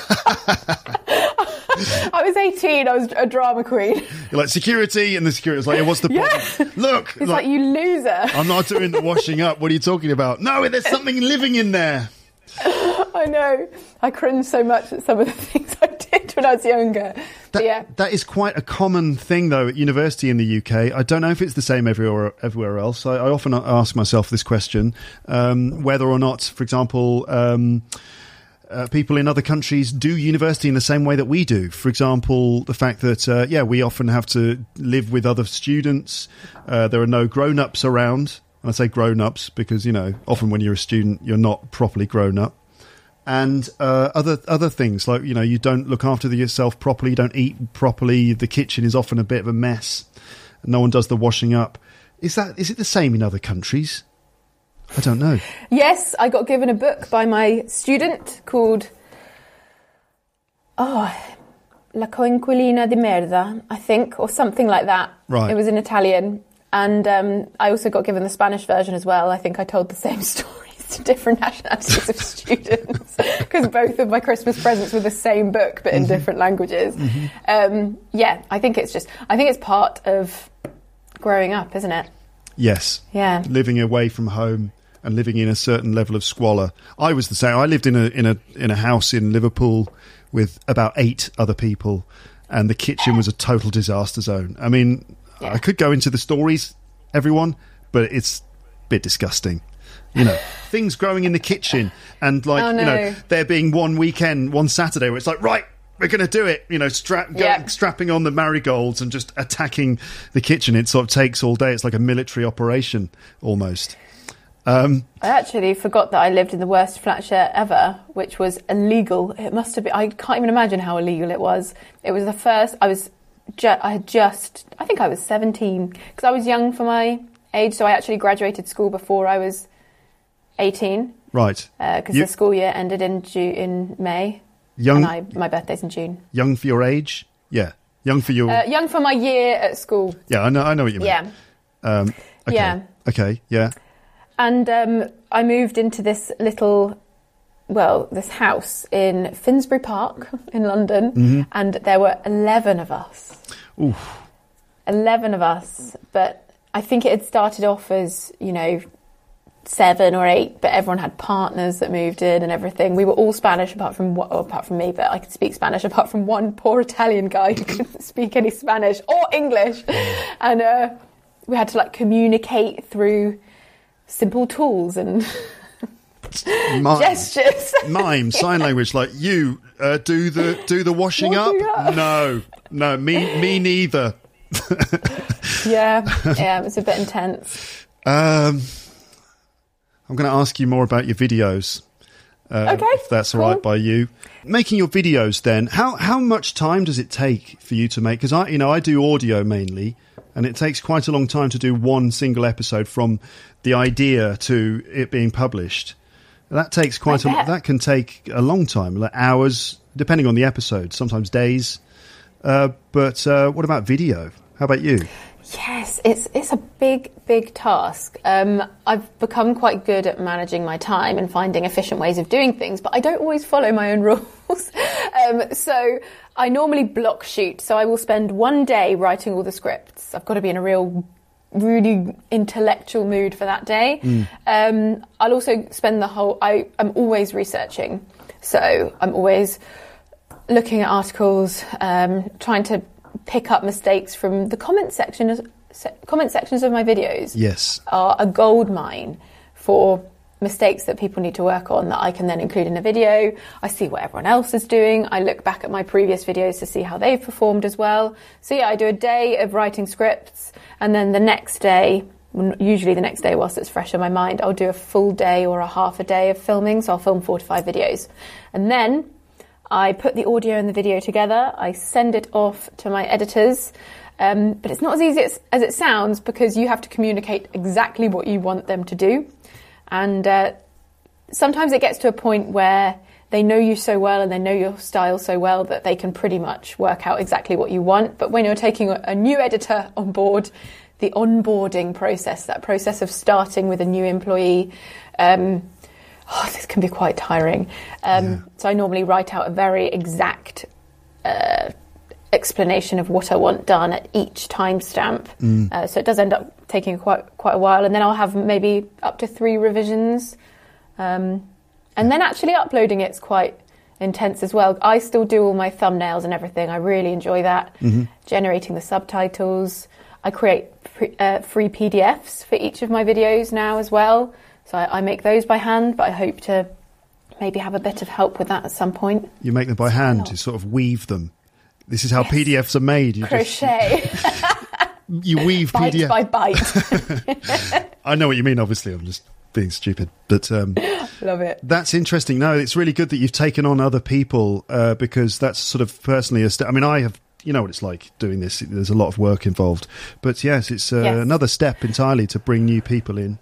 I was eighteen, I was a drama queen. You're like, security, and the security was like, what's the yeah. problem? Look. It's like, like, you loser. I'm not doing the washing up. What are you talking about? No, there's something living in there. I know. I cringe so much at some of the things I did when I was younger. That, yeah. that is quite a common thing, though, at university in the U K. I don't know if it's the same everywhere everywhere else. I, I often ask myself this question, um, whether or not, for example, um, uh, people in other countries do university in the same way that we do. For example, the fact that, uh, yeah, we often have to live with other students. Uh, there are no grown-ups around. I say grown-ups because, you know, often when you're a student, you're not properly grown up. And uh, other other things like, you know, you don't look after yourself properly, you don't eat properly, the kitchen is often a bit of a mess, no one does the washing up. Is that is it the same in other countries? I don't know. Yes, I got given a book by my student called oh, La Coinquilina di Merda, I think, or something like that. Right. It was in Italian. And um, I also got given the Spanish version as well. I think I told the same stories to different nationalities of students because both of my Christmas presents were the same book but in mm-hmm. different languages. Mm-hmm. Um, yeah, I think it's just, I think it's part of growing up, isn't it? Yes. Yeah. Living away from home and living in a certain level of squalor. I was the same. I lived in a in a in a house in Liverpool with about eight other people, and the kitchen was a total disaster zone. I mean, Yeah. I could go into the stories, everyone, but it's a bit disgusting. You know, things growing in the kitchen and like, Oh, no. you know, there being one weekend, one Saturday where it's like, right, we're going to do it. You know, strap, go, Yeah. strapping on the marigolds and just attacking the kitchen. It sort of takes all day. It's like a military operation almost. Um, I actually forgot that I lived in the worst flat share ever, which was illegal. It must have been, I can't even imagine how illegal it was. It was the first, I was, ju- I had just, I think I was seventeen, because I was young for my age, so I actually graduated school before I was eighteen. right. Because You- the school year ended in Ju- in May, Young, and I, my birthday's in June. young for your age? Yeah. Young for your... Uh, young for my year at school. yeah, I know, I know what you mean. Yeah. Um, okay. Yeah. Okay, yeah. And um, I moved into this little, well, this house in Finsbury Park in London, Mm-hmm. and there were eleven of us. Ooh. eleven of us, but I think it had started off as, you know, seven or eight, but everyone had partners that moved in and everything. We were all Spanish apart from one, well, apart from me, but I could speak Spanish apart from one poor Italian guy who couldn't speak any Spanish or English. And uh, we had to like communicate through simple tools and Mime. gestures. Mime, sign language, like you uh, do the do the washing, Washing up? up. No, no, me me neither. Yeah, yeah, it was a bit intense. Um, I'm going to ask you more about your videos, uh, Okay, if that's all cool. right by you. Making your videos, then, how how much time does it take for you to make? Because I, you know, I do audio mainly, and it takes quite a long time to do one single episode from the idea to it being published. That takes quite a bet. that can take a long time, like hours, depending on the episode, sometimes days. Uh, but uh, what about video? How about you? Yes, it's it's a big, big task. Um, I've become quite good at managing my time and finding efficient ways of doing things, but I don't always follow my own rules. um, so I normally block shoot. So I will spend one day writing all the scripts. I've got to be in a real, really intellectual mood for that day. Mm. Um, I'll also spend the whole... I, I'm always researching. So I'm always looking at articles, um, trying to pick up mistakes from the comment section, se- comment sections of my videos. Yes. Are a gold mine for mistakes that people need to work on that I can then include in a video. I see what everyone else is doing. I look back at my previous videos to see how they've performed as well. So yeah, I do a day of writing scripts, and then the next day, usually the next day whilst it's fresh in my mind, I'll do a full day or a half a day of filming. So I'll film four to five videos. And then I put the audio and the video together. I send it off to my editors. Um, but it's not as easy as, as it sounds, because you have to communicate exactly what you want them to do. And uh, sometimes it gets to a point where they know you so well and they know your style so well that they can pretty much work out exactly what you want. But when you're taking a, a new editor on board, the onboarding process, that process of starting with a new employee, um, oh, this can be quite tiring. Um, Yeah. So I normally write out a very exact uh, explanation of what I want done at each timestamp. Mm. Uh, so it does end up taking quite quite a while, and then I'll have maybe up to three revisions. Um, and then actually uploading it's quite intense as well. I still do all my thumbnails and everything. I really enjoy that. Mm-hmm. Generating the subtitles. I create pre- uh, free P D Fs for each of my videos now as well. So I, I make those by hand, but I hope to maybe have a bit of help with that at some point. You make them by hand. You sort of weave them. This is how Yes. P D Fs are made. You Crochet, Just, you weave bite P D F. by bite. I know what you mean. Obviously, I'm just being stupid, but um, Love it. that's interesting. No, it's really good that you've taken on other people uh, because that's sort of personally. A st- I mean, I have. You know what it's like doing this. There's a lot of work involved, but yes, it's uh, Yes. another step entirely to bring new people in.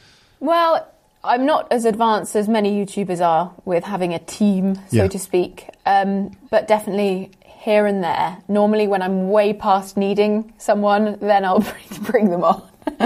Well, I'm not as advanced as many YouTubers are with having a team, so Yeah. to speak, um, but definitely here and there. Normally when I'm way past needing someone, then I'll bring, bring them on.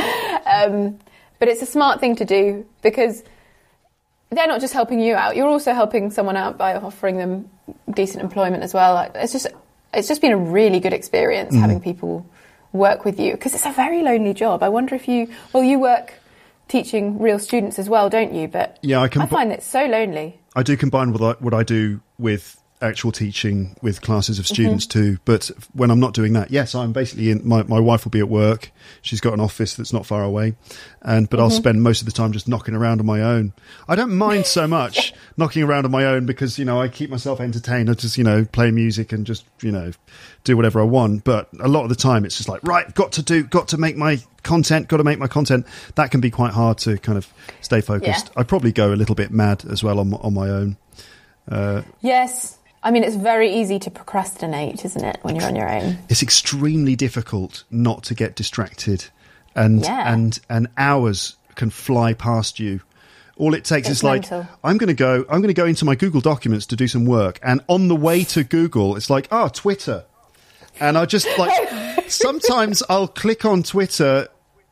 um, but it's a smart thing to do, because they're not just helping you out, you're also helping someone out by offering them decent employment as well. Like, It's just, it's just been a really good experience Mm. having people work with you, because it's a very lonely job. I wonder if you, well, you work teaching real students as well, don't you? But Yeah, I can. I find it so lonely. I do combine what I, what I do with actual teaching with classes of students mm-hmm. too. But when I'm not doing that, yes, I'm basically in. My, my wife will be at work. She's got an office that's not far away, and but mm-hmm. I'll spend most of the time just knocking around on my own. I don't mind so much knocking around on my own because, you know, I keep myself entertained. I just, you know, play music and just, you know, do whatever I want. But a lot of the time, it's just like, right, got to do, got to make my content, got to make my content. That can be quite hard to kind of stay focused. Yeah. I'd probably go a little bit mad as well on on my own. Uh, yes. I mean, it's very easy to procrastinate, isn't it, when you're on your own? It's extremely difficult not to get distracted, and yeah. and and hours can fly past you. All it takes it's is like, mental. I'm going to go, I'm going to go into my Google Documents to do some work, and on the way to Google, it's like, oh, Twitter, and I just like sometimes I'll click on Twitter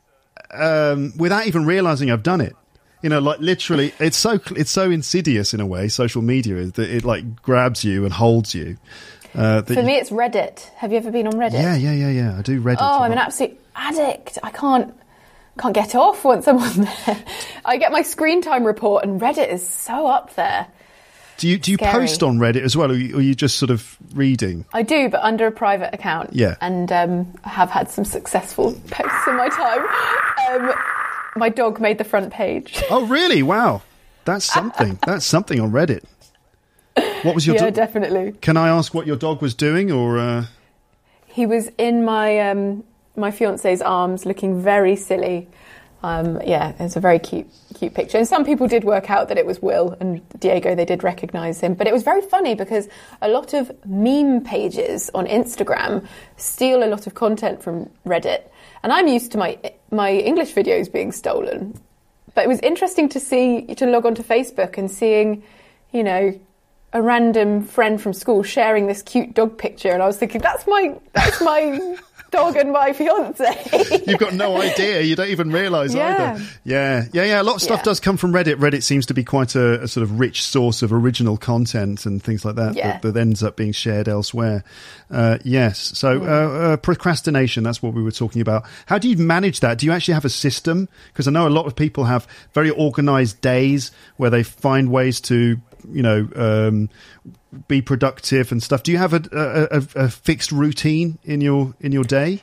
um, without even realising I've done it. You know, like literally, it's so it's so insidious in a way. Social media is that it like grabs you and holds you. Uh, For you, me, it's Reddit. Have you ever been on Reddit? Yeah, yeah, yeah, yeah. I do Reddit. Oh, I'm an absolute addict. I can't can't get off once I'm on there. I get my screen time report, and Reddit is so up there. Do you do you Scary. post on Reddit as well, or are, you, or are you just sort of reading? I do, but under a private account. Yeah, and um, I have had some successful posts in my time. Um, My dog made the front page. Oh, really? Wow. That's something. That's something on Reddit. What was your Yeah, dog? definitely. Can I ask what your dog was doing, or? Uh... He was in my um, my fiance's arms, looking very silly. Um, yeah, it's a very cute, cute picture. And some people did work out that it was Will and Diego. They did recognise him. But it was very funny because a lot of meme pages on Instagram steal a lot of content from Reddit. And I'm used to my my English videos being stolen. But it was interesting to see, to log onto Facebook and seeing, you know, a random friend from school sharing this cute dog picture. And I was thinking, that's my that's my dog and my fiance. You've got no idea. You don't even realise yeah. either. Yeah, yeah, yeah. A lot of stuff yeah. does come from Reddit. Reddit seems to be quite a, a sort of rich source of original content and things like that yeah. that, that ends up being shared elsewhere. Uh, yes. So uh, uh, procrastination, that's what we were talking about. How do you manage that? Do you actually have a system? Because I know a lot of people have very organised days where they find ways to, you know, um, be productive and stuff. Do you have a, a, a, a fixed routine in your in your day?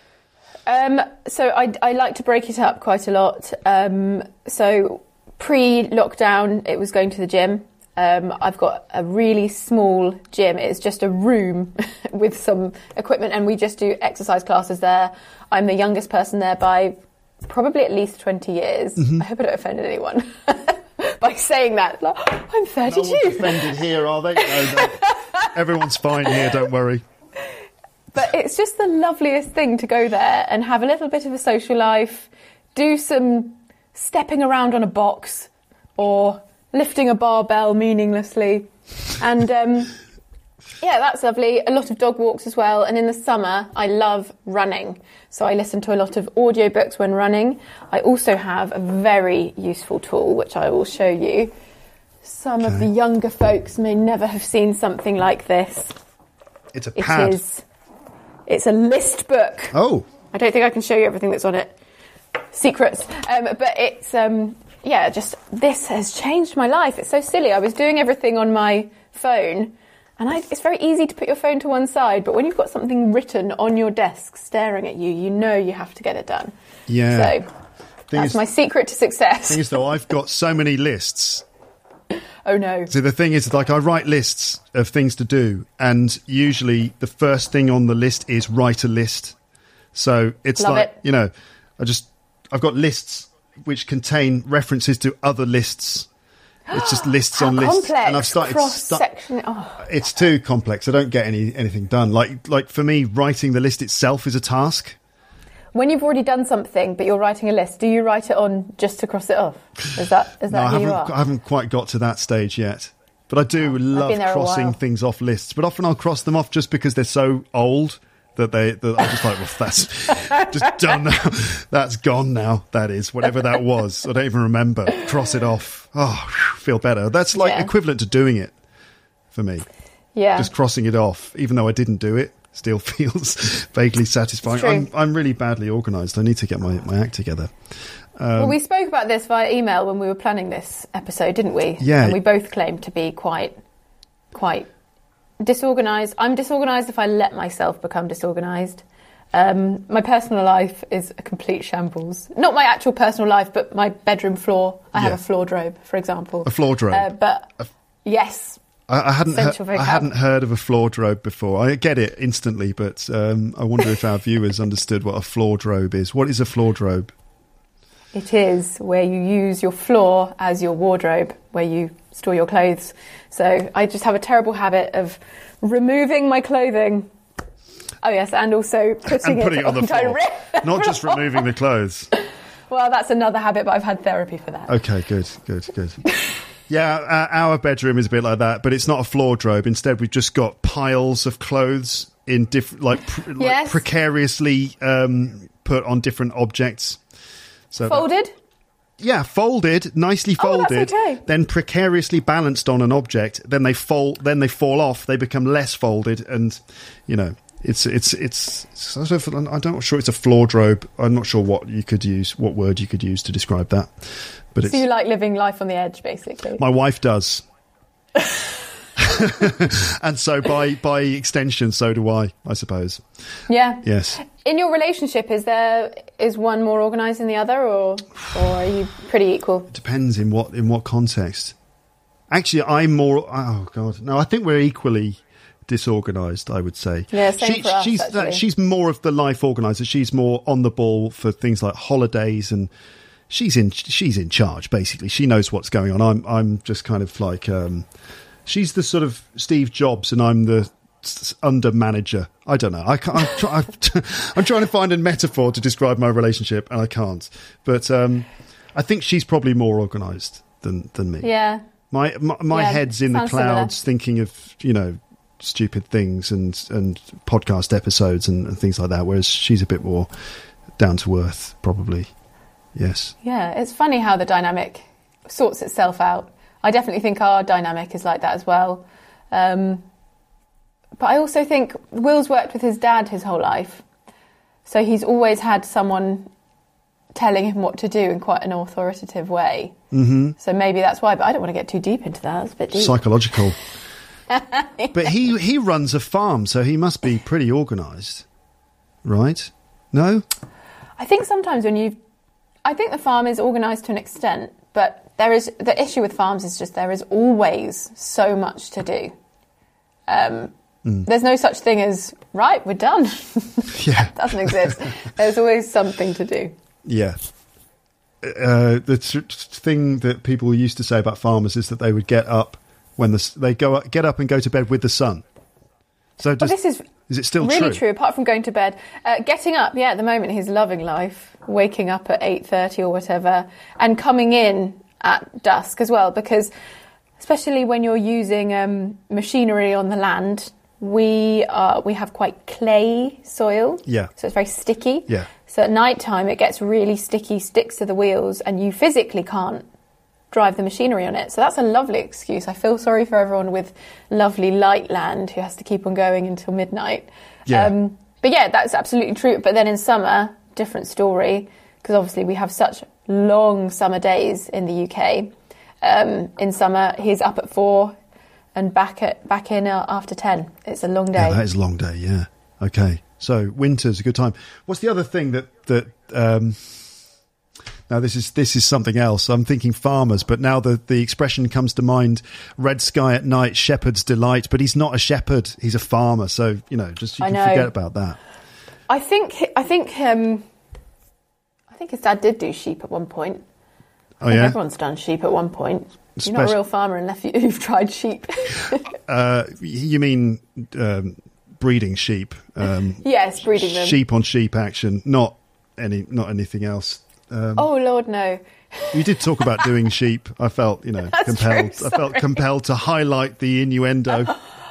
Um, so I, I like to break it up quite a lot. Um, so pre-lockdown, it was going to the gym. Um, I've got a really small gym. It's just a room with some equipment, and we just do exercise classes there. I'm the youngest person there by probably at least twenty years. Mm-hmm. I hope I don't offend anyone. By saying that, like, I'm thirty-two. No one's offended here, are they? No, no. Everyone's fine here, don't worry. But it's just the loveliest thing to go there and have a little bit of a social life, do some stepping around on a box or lifting a barbell meaninglessly. And um, yeah, that's lovely. A lot of dog walks as well. And in the summer, I love running. So I listen to a lot of audiobooks when running. I also have a very useful tool, which I will show you. Some okay. of the younger folks may never have seen something like this. It's a pad. It is. It's a list book. Oh. I don't think I can show you everything that's on it. Secrets. Um, but it's, um, yeah, just, this has changed my life. It's so silly. I was doing everything on my phone. And I, it's very easy to put your phone to one side, but when you've got something written on your desk staring at you, you know you have to get it done. Yeah. So thing that's is, my secret to success. Thing is, though, I've got so many lists. Oh, no. So the thing is, like, I write lists of things to do, and usually the first thing on the list is write a list. So it's Love like, it. you know, I just, I've got lists which contain references to other lists. It's just lists How on lists, complex. and I've started. Cross-section. Oh. It's too complex. I don't get any anything done. Like like for me, writing the list itself is a task. When you've already done something, but you're writing a list, do you write it on just to cross it off? Is that is that no, I who haven't. you are? I haven't quite got to that stage yet. But I do Oh, love been there a crossing while. things off lists. But often I'll cross them off just because they're so old that they. That I'm just like, well, that's just done now. That's gone now. That is whatever that was. I don't even remember. Cross it off. Oh, whew, feel better. That's like Yeah. equivalent to doing it for me. Yeah. Just crossing it off, even though I didn't do it, still feels vaguely satisfying. True. I'm I'm really badly organised. I need to get my, my act together. Um, well, we spoke about this via email when we were planning this episode, didn't we? Yeah. And we both claimed to be quite, quite disorganised. I'm disorganised if I let myself become disorganised. Um, my personal life is a complete shambles. Not my actual personal life, but my bedroom floor. I have Yeah. a floor drobe, for example. A floor drobe? Uh, but, yes. I, I hadn't he- Essential vocab. I hadn't heard of a floor drobe before. I get it instantly, but um, I wonder if our viewers understood what a floor drobe is. What is a floor drobe? It is where you use your floor as your wardrobe, where you store your clothes. So I just have a terrible habit of removing my clothing. Oh yes, and also putting, And putting it on the floor. Not just removing the clothes. Well, that's another habit, but I've had therapy for that. Okay, good, good, good. Yeah, uh, our bedroom is a bit like that, but it's not a floor drobe. Instead, we've just got piles of clothes in different, like, pr- like Yes. precariously um, put on different objects. So that- Folded? yeah, folded, nicely Oh, that's folded, okay. then precariously balanced on an object. Then they fall. Then they fall off. They become less folded, and you know, it's it's it's. Sort of, I'm not sure it's a floor drobe. I'm not sure what you could use, what word you could use to describe that. But it's, So you like living life on the edge, basically? my wife does. And so by by extension, so do I, I suppose. Yeah. Yes. In your relationship, is there is one more organised than the other, or or are you pretty equal? Depends in what in what context. Actually, I'm more. Oh God, no. I think we're equally disorganised. I would say. Yeah, same for us, she's actually. she's more of the life organizer. She's more on the ball for things like holidays, and she's in she's in charge. Basically, she knows what's going on. I'm I'm just kind of like. Um, she's the sort of Steve Jobs, and I'm the s- under manager. I don't know. I can't, I'm, try, I'm, I'm trying to find a metaphor to describe my relationship, and I can't. But um, I think she's probably more organised than than me. Yeah. My my, my Yeah, head's in the sounds similar. clouds, thinking of you know stupid things and and podcast episodes and, and things like that. Whereas she's a bit more down to earth, probably. Yes. Yeah, it's funny how the dynamic sorts itself out. I definitely think our dynamic is like that as well. Um, but I also think Will's worked with his dad his whole life. So he's always had someone telling him what to do in quite an authoritative way. Mm-hmm. So maybe that's why, but I don't want to get too deep into that. It's a bit deep. Psychological. But he he runs a farm, so he must be pretty organised, right? No? I think sometimes when you... I think the farm is organised to an extent, but there is the issue with farms is just there is always so much to do. Um, Mm. There's no such thing as, right, we're done. Yeah. Doesn't exist. There's always something to do. Yeah. Uh, the t- t- thing that people used to say about farmers is that they would get up when the s- they go up, get up and go to bed with the sun. So does, Well, this is is it still really true? true, apart from going to bed. Uh, getting up, yeah, at the moment he's loving life, waking up at eight thirty or whatever, and coming in at dusk as well, because especially when you're using um, machinery on the land, we are, we have quite clay soil, Yeah. so it's very sticky. Yeah. So at night time it gets really sticky, sticks to the wheels, and you physically can't drive the machinery on it. So that's a lovely excuse. I feel sorry for everyone with lovely light land who has to keep on going until midnight. Yeah. Um, but yeah, that's absolutely true. But then in summer, different story, because obviously we have such long summer days in the U K. Um, in summer, he's up at four and back at back in uh, after ten. It's a long day. Yeah, that is a long day. Yeah. Okay. So winter's a good time. What's the other thing that that? Um, now this is this is something else. I'm thinking farmers, but now the the expression comes to mind: red sky at night, shepherd's delight. But he's not a shepherd; he's a farmer. So you know, just you I can know. forget about that. I think I think um, I think his dad did do sheep at one point. I Oh think yeah. everyone's done sheep at one point. You're not a Especially- real farmer unless you, you've tried sheep. Uh, you mean um, breeding sheep? Um, Yes, breeding them. sheep on sheep action, not any, not anything else. Um, Oh Lord, no! You did talk about doing sheep. I felt, you know, That's compelled. true, I felt sorry. compelled to highlight the innuendo.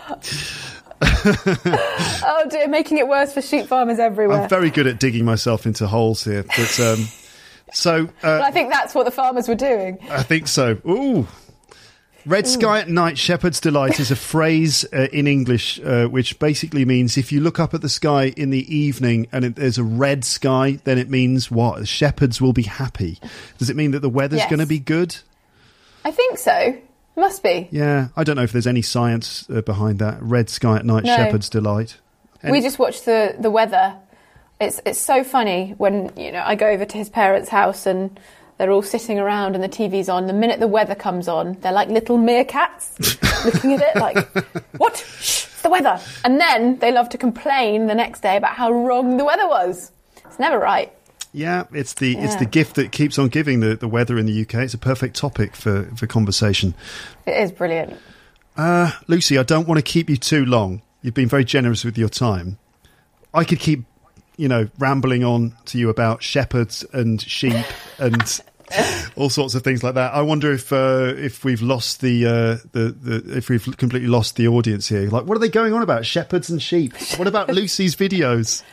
Oh dear, making it worse for sheep farmers everywhere. I'm very good at digging myself into holes here, but um, so uh, But I think that's what the farmers were doing. I think so. Ooh. Red sky at night, shepherd's delight is a phrase uh, in English uh, which basically means if you look up at the sky in the evening and it, there's a red sky, then it means what? The shepherds will be happy. Does it mean that the weather's Yes. going to be good? I think so. Must be. Yeah, I don't know if there's any science uh, behind that. Red sky at night, No. shepherd's delight. And We just watched the, the weather. It's it's so funny when, you know, I go over to his parents' house and they're all sitting around and the T V's on. The minute the weather comes on, they're like little meerkats looking at it like, what? Shh, it's the weather. And then they love to complain the next day about how wrong the weather was. It's never right. Yeah, it's the it's Yeah. the gift that keeps on giving, the, the weather in the U K. It's a perfect topic for, for conversation. It is brilliant. Uh, Lucy, I don't want to keep you too long. You've been very generous with your time. I could keep, you know, rambling on to you about shepherds and sheep and all sorts of things like that. I wonder if uh, if we've lost the, uh, the the if we've completely lost the audience here. Like, what are they going on about? Shepherds and sheep. What about Lucy's videos?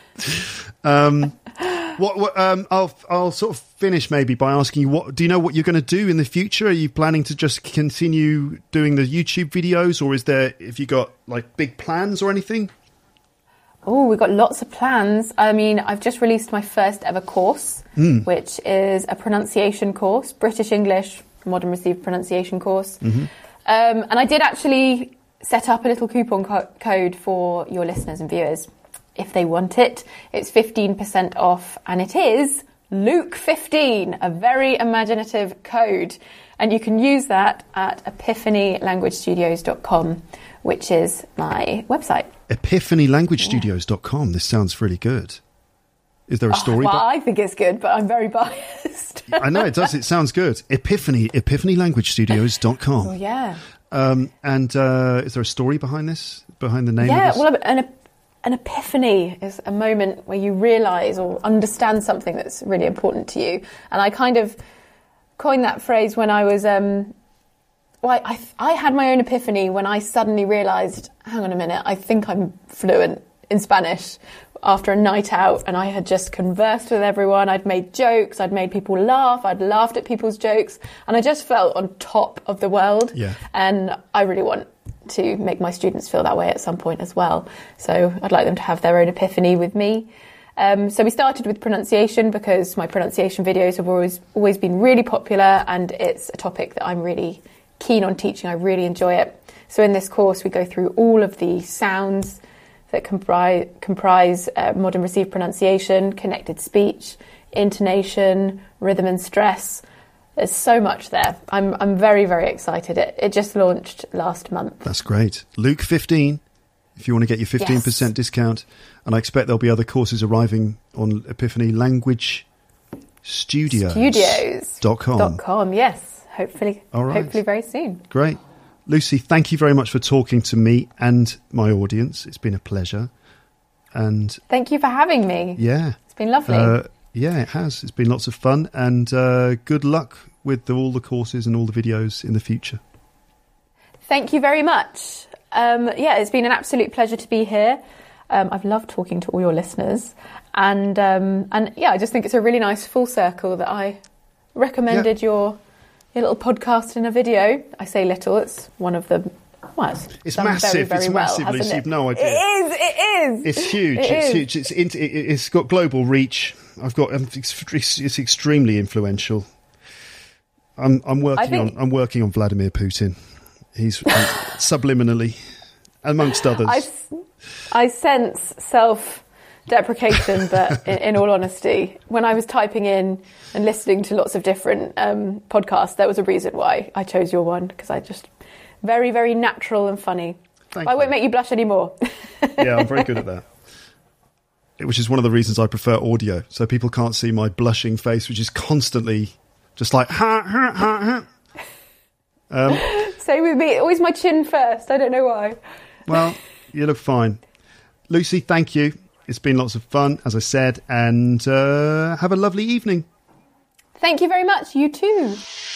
Um, what, what um, I'll I'll sort of finish maybe by asking you, what do you know what you're going to do in the future? Are you planning to just continue doing the YouTube videos, or is there, if you got like big plans or anything? Oh, we've got lots of plans. I mean, I've just released my first ever course, Mm. which is a pronunciation course, British English Modern Received Pronunciation course. Mm-hmm. Um, and I did actually set up a little coupon co- code for your listeners and viewers. If they want it, it's fifteen percent off, and it is Luke fifteen, a very imaginative code. And you can use that at epiphany language studios dot com, which is my website. epiphany language studios dot com. This sounds really good. Is there a story? Well, be- I think it's good, but I'm very biased. I know it does. It sounds good. Epiphany, epiphany language studios dot com. Oh, yeah. Um, and uh, is there a story behind this? Behind the name Yeah, of this? well, an, an epiphany is a moment where you realise or understand something that's really important to you. And I kind of coined that phrase when I was... Um, well, I, I had my own epiphany when I suddenly realised, hang on a minute, I think I'm fluent in Spanish after a night out, and I had just conversed with everyone. I'd made jokes, I'd made people laugh, I'd laughed at people's jokes, and I just felt on top of the world. Yeah. And I really want to make my students feel that way at some point as well. So I'd like them to have their own epiphany with me. Um, so we started with pronunciation because my pronunciation videos have always always been really popular, and it's a topic that I'm really keen on teaching. I really enjoy it. So in this course, we go through all of the sounds that comprise, comprise uh, modern received pronunciation, connected speech, intonation, rhythm and stress. There's so much there. I'm I'm very, very excited. It, it just launched last month. That's great. Luke fifteen, if you want to get your fifteen percent Yes. discount. And I expect there'll be other courses arriving on Epiphany Language Studios. Studios. Dot com. Dot com, yes. Hopefully, All right. hopefully very soon. Great. Lucy, thank you very much for talking to me and my audience. It's been a pleasure. And Thank you for having me. yeah. It's been lovely. Uh, yeah, it has. It's been lots of fun. And uh, good luck with the, all the courses and all the videos in the future. Thank you very much. Um, yeah, it's been an absolute pleasure to be here. Um, I've loved talking to all your listeners. And, um, and yeah, I just think it's a really nice full circle that I recommended your... your little podcast in a video. I say little, it's one of the... Well, it's, It's done massive. Very, very It's well, massive, hasn't Lucy. it? You've no idea. It is, it is. It's huge. It it's is. huge. It's in, it, it's got global reach. I've got. Um, it's, it's extremely influential. I'm I'm working think- on I'm working on Vladimir Putin. He's um, subliminally, amongst others. I, I sense self-deprecation, but in, in all honesty, when I was typing in and listening to lots of different um, podcasts, there was a reason why I chose your one, because I just... Very, very natural and funny. Thank I you. won't make you blush anymore. Yeah, I'm very good at that. Which is one of the reasons I prefer audio, so people can't see my blushing face, which is constantly just like ha ha ha ha. Um, Same with me. Always my chin first. I don't know why. well, you look fine, Lucy. Thank you. It's been lots of fun, as I said, and uh, have a lovely evening. Thank you very much. You too.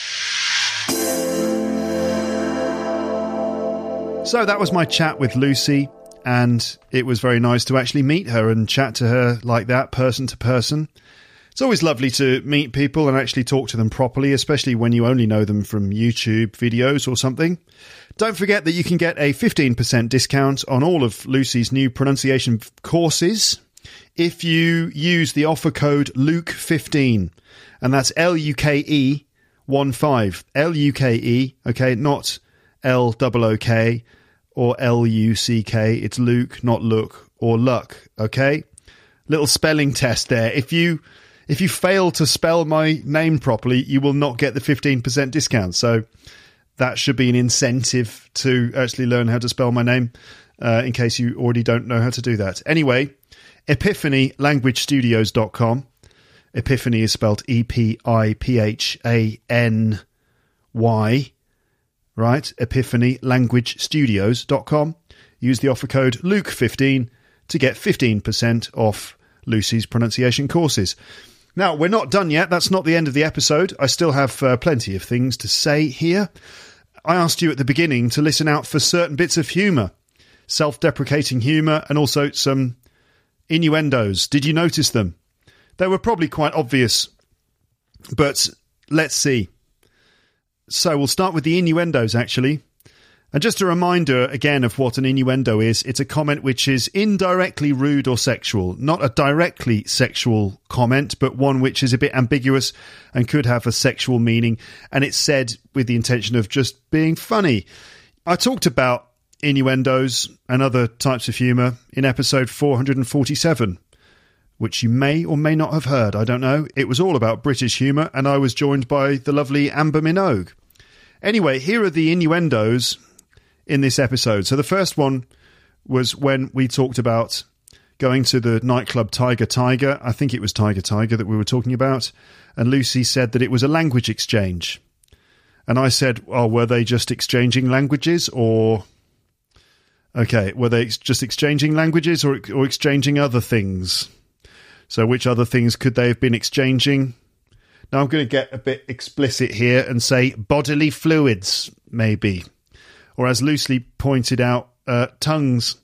So that was my chat with Lucy, and it was very nice to actually meet her and chat to her like that, person to person. It's always lovely to meet people and actually talk to them properly, especially when you only know them from YouTube videos or something. Don't forget that you can get a fifteen percent discount on all of Lucy's new pronunciation courses if you use the offer code Luke fifteen, and that's L U K E one five. L U K E, okay, not L O O K or L U C K. It's Luke, not look or luck. Okay? Little spelling test there. If you if you fail to spell my name properly, you will not get the fifteen percent discount. So that should be an incentive to actually learn how to spell my name, uh, in case you already don't know how to do that. Anyway, epiphany language studios dot com. Epiphany is spelled E P I P H A N Y, right? epiphany language studios dot com. Use the offer code Luke fifteen to get fifteen percent off Lucy's pronunciation courses. Now, we're not done yet. That's not the end of the episode. I still have uh, plenty of things to say here. I asked you at the beginning to listen out for certain bits of humour, self-deprecating humour, and also some innuendos. Did you notice them? They were probably quite obvious, but let's see. So we'll start with the innuendos, actually. And just a reminder, again, of what an innuendo is. It's a comment which is indirectly rude or sexual. Not a directly sexual comment, but one which is a bit ambiguous and could have a sexual meaning. And it's said with the intention of just being funny. I talked about innuendos and other types of humour in episode four hundred forty-seven, which you may or may not have heard. I don't know. It was all about British humour, and I was joined by the lovely Amber Minogue. Anyway, here are the innuendos in this episode. So the first one was when we talked about going to the nightclub Tiger Tiger. I think it was Tiger Tiger that we were talking about. And Lucy said that it was a language exchange. And I said, oh, were they just exchanging languages or... Okay, were they ex- just exchanging languages or, or exchanging other things? So which other things could they have been exchanging? Now I'm going to get a bit explicit here and say bodily fluids, maybe. Or as loosely pointed out, uh, tongues.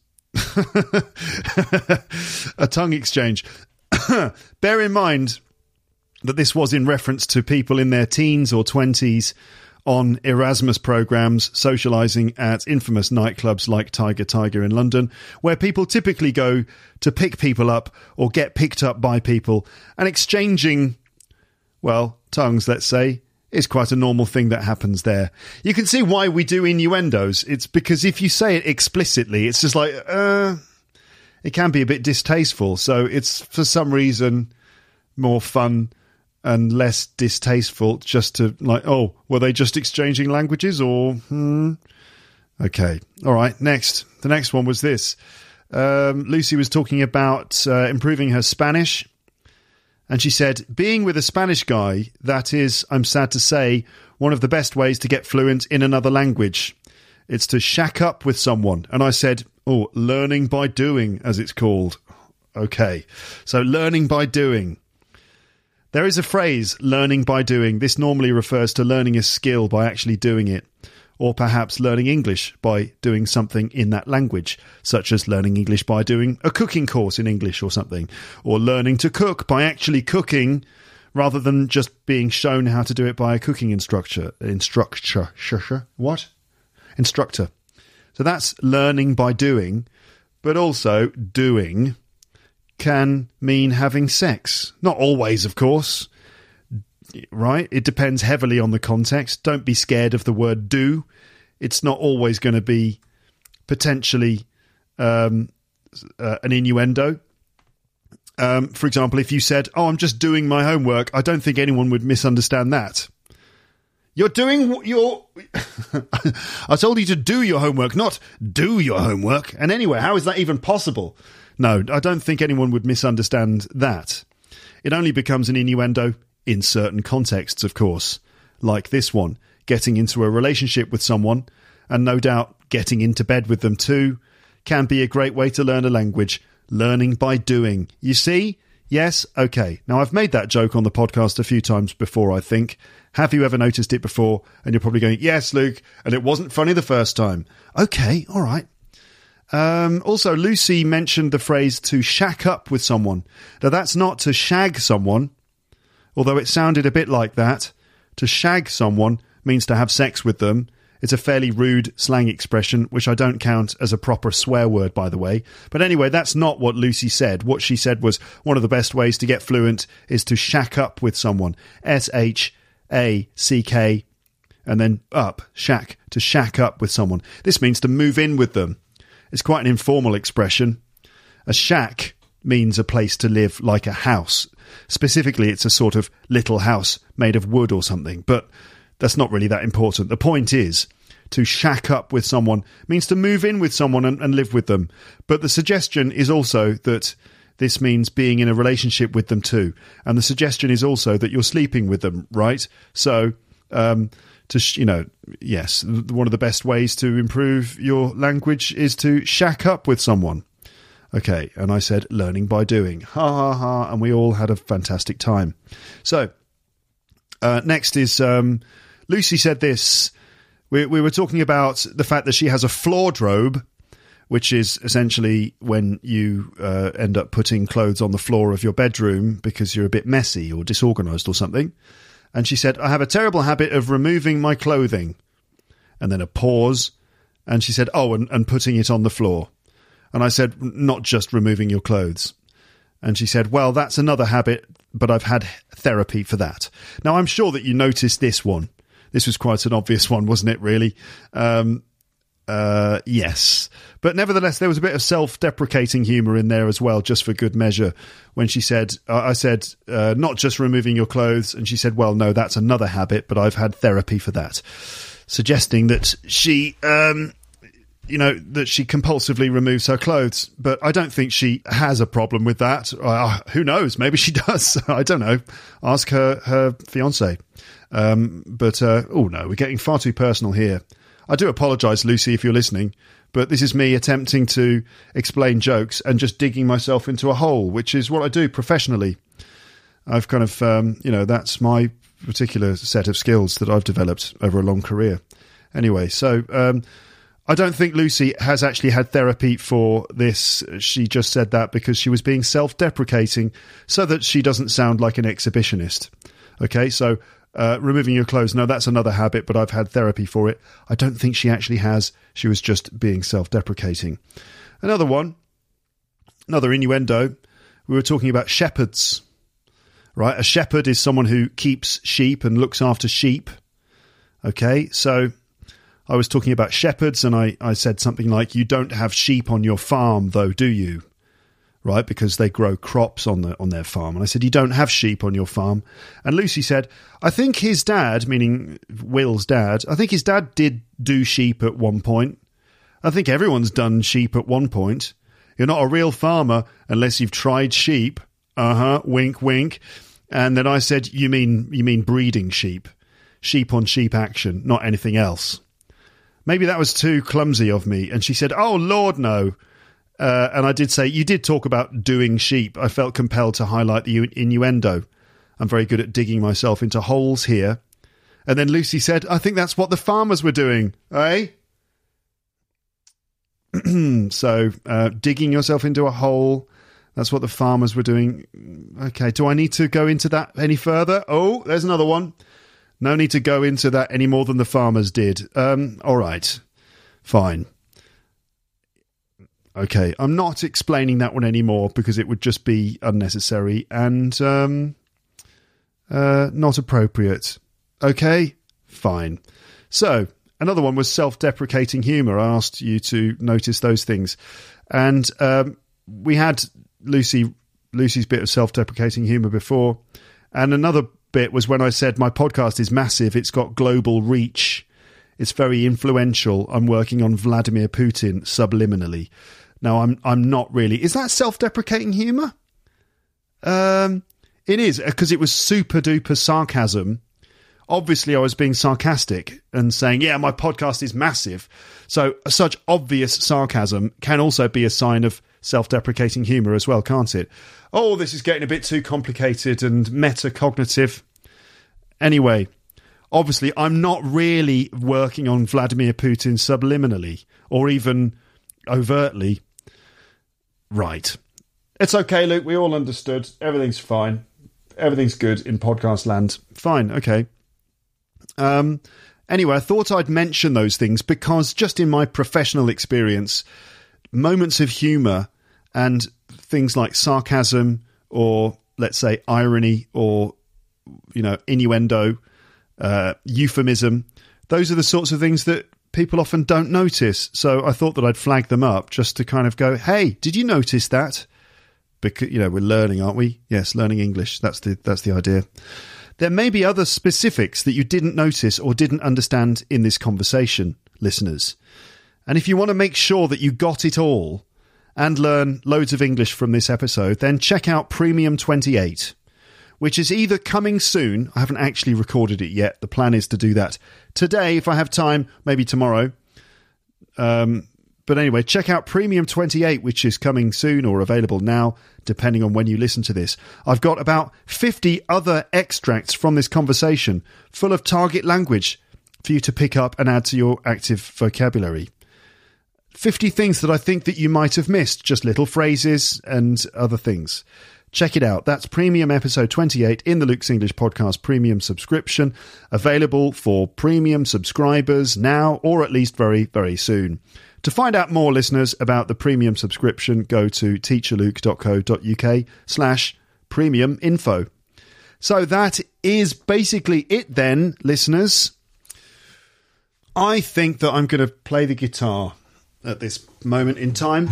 A tongue exchange. Bear in mind that this was in reference to people in their teens or twenties on Erasmus programmes, socialising at infamous nightclubs like Tiger Tiger in London, where people typically go to pick people up or get picked up by people, and exchanging, well, tongues, let's say, is quite a normal thing that happens there. You can see why we do innuendos. It's because if you say it explicitly, it's just like, uh, it can be a bit distasteful. So it's, for some reason, more fun and less distasteful just to, like, oh, were they just exchanging languages or, hmm? Okay. All right. Next. The next one was this. Um, Lucy was talking about uh, improving her Spanish. And she said, being with a Spanish guy, that is, I'm sad to say, one of the best ways to get fluent in another language. It's to shack up with someone. And I said, oh, learning by doing, as it's called. Okay. So learning by doing. There is a phrase, learning by doing. This normally refers to learning a skill by actually doing it. Or perhaps learning English by doing something in that language, such as learning English by doing a cooking course in English or something, or learning to cook by actually cooking rather than just being shown how to do it by a cooking instructor. Instructor. What? Instructor. So that's learning by doing, but also doing can mean having sex. Not always, of course. Right? It depends heavily on the context. Don't be scared of the word do. It's not always going to be potentially um, uh, an innuendo. Um, for example, if you said, oh, I'm just doing my homework, I don't think anyone would misunderstand that. You're doing your... I told you to do your homework, not do your homework. And anyway, how is that even possible? No, I don't think anyone would misunderstand that. It only becomes an innuendo in certain contexts, of course, like this one, getting into a relationship with someone, and no doubt getting into bed with them too, can be a great way to learn a language, learning by doing. You see? Yes? Okay. Now, I've made that joke on the podcast a few times before, I think. Have you ever noticed it before? And you're probably going, yes, Luke, and it wasn't funny the first time. Okay, all right. Um, also, Lucy mentioned the phrase to shack up with someone. Now, that's not to shag someone, although it sounded a bit like that. To shag someone means to have sex with them. It's a fairly rude slang expression, which I don't count as a proper swear word, by the way. But anyway, that's not what Lucy said. What she said was one of the best ways to get fluent is to shack up with someone. S H A C K. and then up, shack, to shack up with someone. This means to move in with them. It's quite an informal expression. A shack means a place to live like a house. Specifically, it's a sort of little house made of wood or something, but that's not really that important. The point is, to shack up with someone means to move in with someone and, and live with them. But the suggestion is also that this means being in a relationship with them too. And the suggestion is also that you're sleeping with them, right? So, um, to sh- you know, yes, one of the best ways to improve your language is to shack up with someone. Okay, and I said, learning by doing. Ha, ha, ha, and we all had a fantastic time. So, uh, next is, um, Lucy said this. We, we were talking about the fact that she has a floordrobe, which is essentially when you uh, end up putting clothes on the floor of your bedroom because you're a bit messy or disorganised or something. And she said, I have a terrible habit of removing my clothing. And then a pause. And she said, oh, and, and putting it on the floor. And I said, not just removing your clothes. And she said, well, that's another habit, but I've had therapy for that. Now, I'm sure that you noticed this one. This was quite an obvious one, wasn't it, really? Um, uh, yes. But nevertheless, there was a bit of self-deprecating humour in there as well, just for good measure, when she said, uh, I said, uh, not just removing your clothes. And she said, well, no, that's another habit, but I've had therapy for that. Suggesting that she, um, you know, that she compulsively removes her clothes. But I don't think she has a problem with that. Uh, who knows? Maybe she does. I don't know. Ask her, her fiancé. Um, but, uh, oh no, we're getting far too personal here. I do apologise, Lucy, if you're listening, but this is me attempting to explain jokes and just digging myself into a hole, which is what I do professionally. I've kind of, um, you know, that's my particular set of skills that I've developed over a long career. Anyway, so, um, I don't think Lucy has actually had therapy for this. She just said that because she was being self-deprecating so that she doesn't sound like an exhibitionist. Okay, so, Uh, removing your clothes, no, that's another habit, but I've had therapy for it. I don't think she actually has. She was just being self-deprecating. Another one, another innuendo. We were talking about shepherds, right? A shepherd is someone who keeps sheep and looks after sheep. Okay, so I was talking about shepherds, and I, I said something like, you don't have sheep on your farm, though, do you? Right, because they grow crops on the on their farm. And I said, you don't have sheep on your farm. And Lucy said, I think his dad, meaning Will's dad, I think his dad did do sheep at one point. I think everyone's done sheep at one point. You're not a real farmer unless you've tried sheep. Uh-huh, wink, wink. And then I said, you mean you mean breeding sheep. Sheep on sheep action, not anything else. Maybe that was too clumsy of me. And she said, oh, Lord, no. Uh, and I did say, you did talk about doing sheep. I felt compelled to highlight the innuendo. I'm very good at digging myself into holes here. And then Lucy said, I think that's what the farmers were doing, eh? So, uh, digging yourself into a hole, that's what the farmers were doing. Okay, do I need to go into that any further? Oh, there's another one. No need to go into that any more than the farmers did. Um, all right, fine. Okay, I'm not explaining that one anymore because it would just be unnecessary and um, uh, not appropriate. Okay, fine. So, another one was self-deprecating humour. I asked you to notice those things. And um, we had Lucy Lucy's bit of self-deprecating humour before. And another bit was when I said my podcast is massive. It's got global reach. It's very influential. I'm working on Vladimir Putin subliminally. Now, I'm I'm not really... Is that self-deprecating humour? Um, it is, because it was super-duper sarcasm. Obviously, I was being sarcastic and saying, yeah, my podcast is massive. So such obvious sarcasm can also be a sign of self-deprecating humour as well, can't it? Oh, this is getting a bit too complicated and metacognitive. Anyway, obviously, I'm not really working on Vladimir Putin subliminally or even overtly. Right. It's okay, Luke. We all understood. Everything's fine. Everything's good in podcast land. Fine. Okay. Um, anyway, I thought I'd mention those things because just in my professional experience, moments of humour and things like sarcasm or, let's say, irony or, you know, innuendo, uh, euphemism, those are the sorts of things that people often don't notice. So I thought that I'd flag them up just to kind of go, hey, did you notice that? Because, you know, we're learning, aren't we? Yes, learning English. That's the that's the idea. There may be other specifics that you didn't notice or didn't understand in this conversation, listeners. And if you want to make sure that you got it all and learn loads of English from this episode, then check out Premium twenty-eight, which is either coming soon. I haven't actually recorded it yet. The plan is to do that today, if I have time, maybe tomorrow. Um, but anyway, check out Premium twenty-eight, which is coming soon or available now, depending on when you listen to this. I've got about fifty other extracts from this conversation, full of target language for you to pick up and add to your active vocabulary. fifty things that I think that you might have missed, just little phrases and other things. Check it out. That's Premium episode twenty-eight in the Luke's English Podcast Premium subscription, available for premium subscribers now or at least very, very soon. To find out more, listeners, about the premium subscription, go to teacherluke.co.uk slash premium info. So that is basically it then, listeners. I think that I'm going to play the guitar at this moment in time.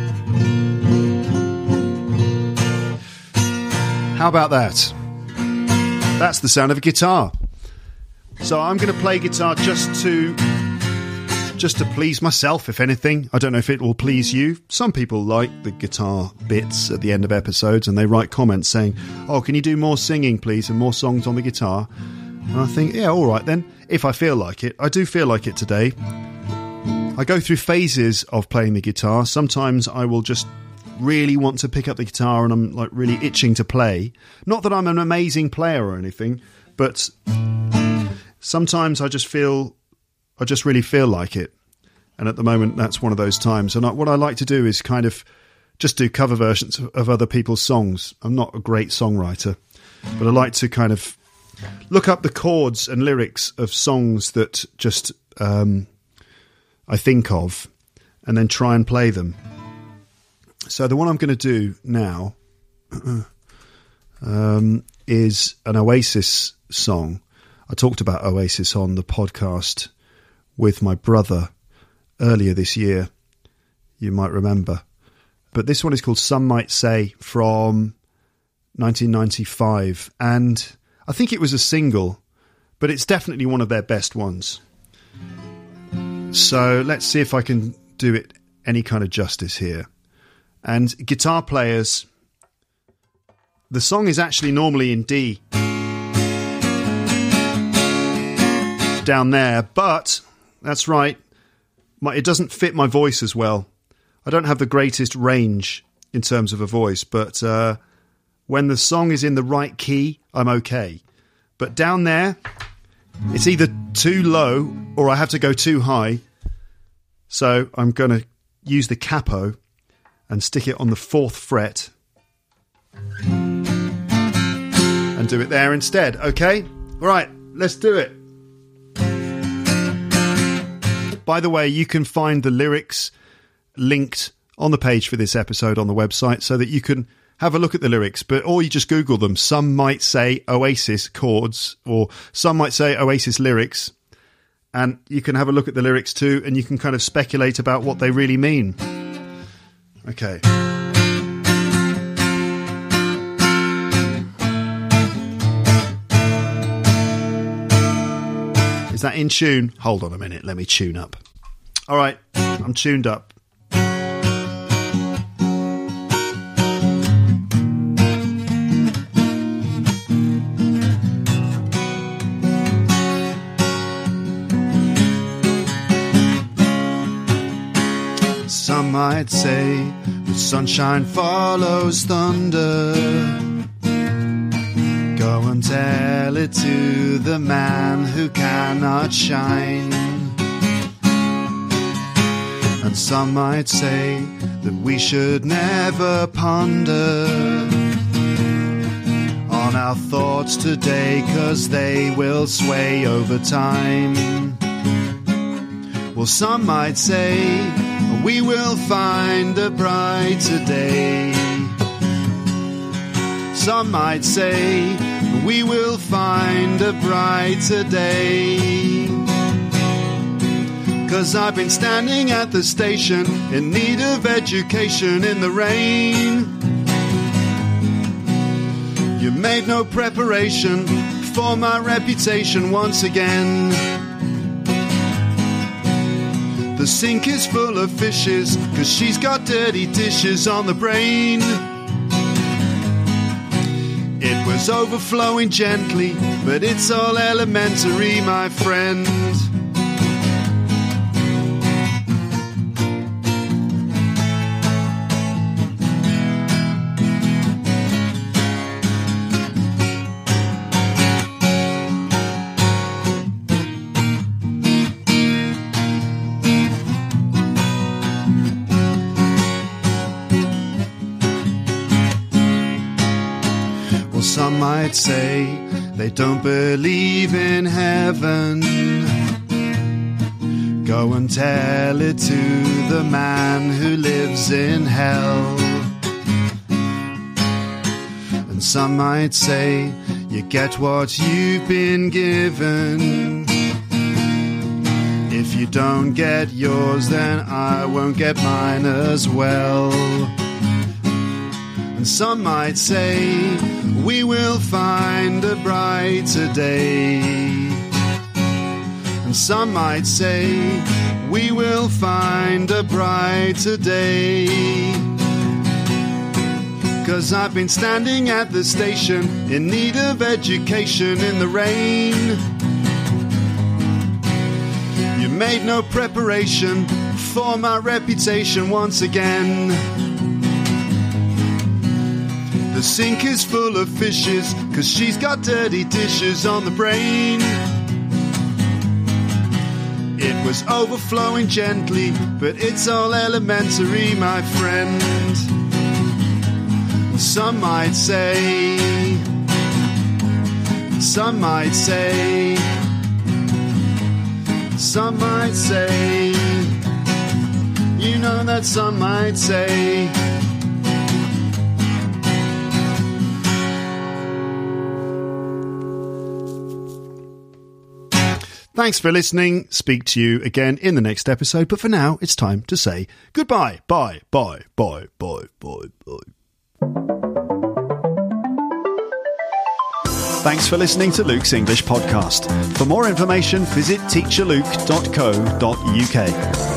How about that? That's the sound of a guitar. So I'm going to play guitar just to just to please myself, if anything. I don't know if it will please you. Some people like the guitar bits at the end of episodes and they write comments saying, oh, can you do more singing, please, and more songs on the guitar? And I think, yeah, all right then, if I feel like it. I do feel like it today. I go through phases of playing the guitar. Sometimes I will just really want to pick up the guitar and I'm like really itching to play. Not that I'm an amazing player or anything, but sometimes I just feel, I just really feel like it. And at the moment, that's one of those times. And I, what I like to do is kind of just do cover versions of, of other people's songs. I'm not a great songwriter, but I like to kind of look up the chords and lyrics of songs that just um, I think of and then try and play them. So the one I'm going to do now um, is an Oasis song. I talked about Oasis on the podcast with my brother earlier this year. You might remember. But this one is called Some Might Say from nineteen ninety-five. And I think it was a single, but it's definitely one of their best ones. So let's see if I can do it any kind of justice here. And guitar players, the song is actually normally in D down there, but that's right, my, it doesn't fit my voice as well. I don't have the greatest range in terms of a voice, but uh, when the song is in the right key, I'm okay. But down there, it's either too low or I have to go too high. So I'm going to use the capo and stick it on the fourth fret and do it there instead. Okay? All right, let's do it. By the way, you can find the lyrics linked on the page for this episode on the website so that you can have a look at the lyrics, but or you just Google them. Some might say Oasis chords or some might say Oasis lyrics, and you can have a look at the lyrics too and you can kind of speculate about what they really mean. Okay. Is that in tune? Hold on a minute, let me tune up. All right, I'm tuned up. Some might say that sunshine follows thunder. Go and tell it to the man who cannot shine. And some might say that we should never ponder on our thoughts today, 'cause they will sway over time. Well, some might say we will find a brighter day. Some might say we will find a brighter day. 'Cause I've been standing at the station in need of education in the rain. You made no preparation for my reputation once again. The sink is full of fishes, 'cause she's got dirty dishes on the brain. It was overflowing gently, but it's all elementary, my friend. Some might say they don't believe in heaven. Go and tell it to the man who lives in hell. And some might say you get what you've been given. If you don't get yours, then I won't get mine as well. And some might say we will find a brighter day. And some might say we will find a brighter day. 'Cause I've been standing at the station in need of education in the rain. You made no preparation for my reputation once again. The sink is full of fishes, 'cause she's got dirty dishes on the brain. It was overflowing gently, but it's all elementary, my friend. Some might say, some might say, some might say, you know that some might say. Thanks for listening. Speak to you again in the next episode. But for now, it's time to say goodbye. Bye, bye, bye, bye, bye, bye. Thanks for listening to Luke's English Podcast. For more information, visit teacher luke dot co dot uk.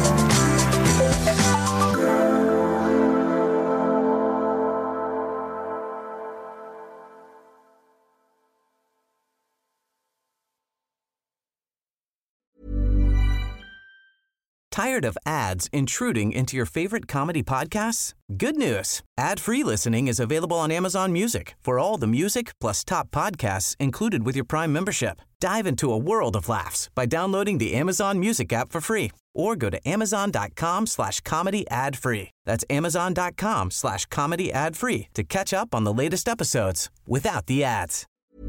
Tired of ads intruding into your favorite comedy podcasts? Good news. Ad-free listening is available on Amazon Music for all the music plus top podcasts included with your Prime membership. Dive into a world of laughs by downloading the Amazon Music app for free or go to amazon.com slash comedy ad free. That's amazon.com slash comedy ad free to catch up on the latest episodes without the ads.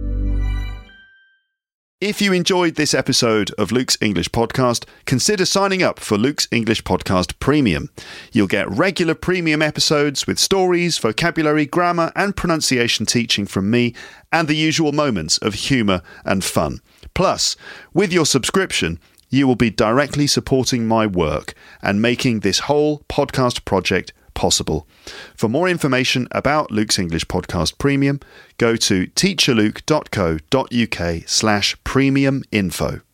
If you enjoyed this episode of Luke's English Podcast, consider signing up for Luke's English Podcast Premium. You'll get regular premium episodes with stories, vocabulary, grammar and pronunciation teaching from me and the usual moments of humour and fun. Plus, with your subscription, you will be directly supporting my work and making this whole podcast project possible. For more information about Luke's English Podcast Premium, go to teacher luke dot co dot uk slash premium info.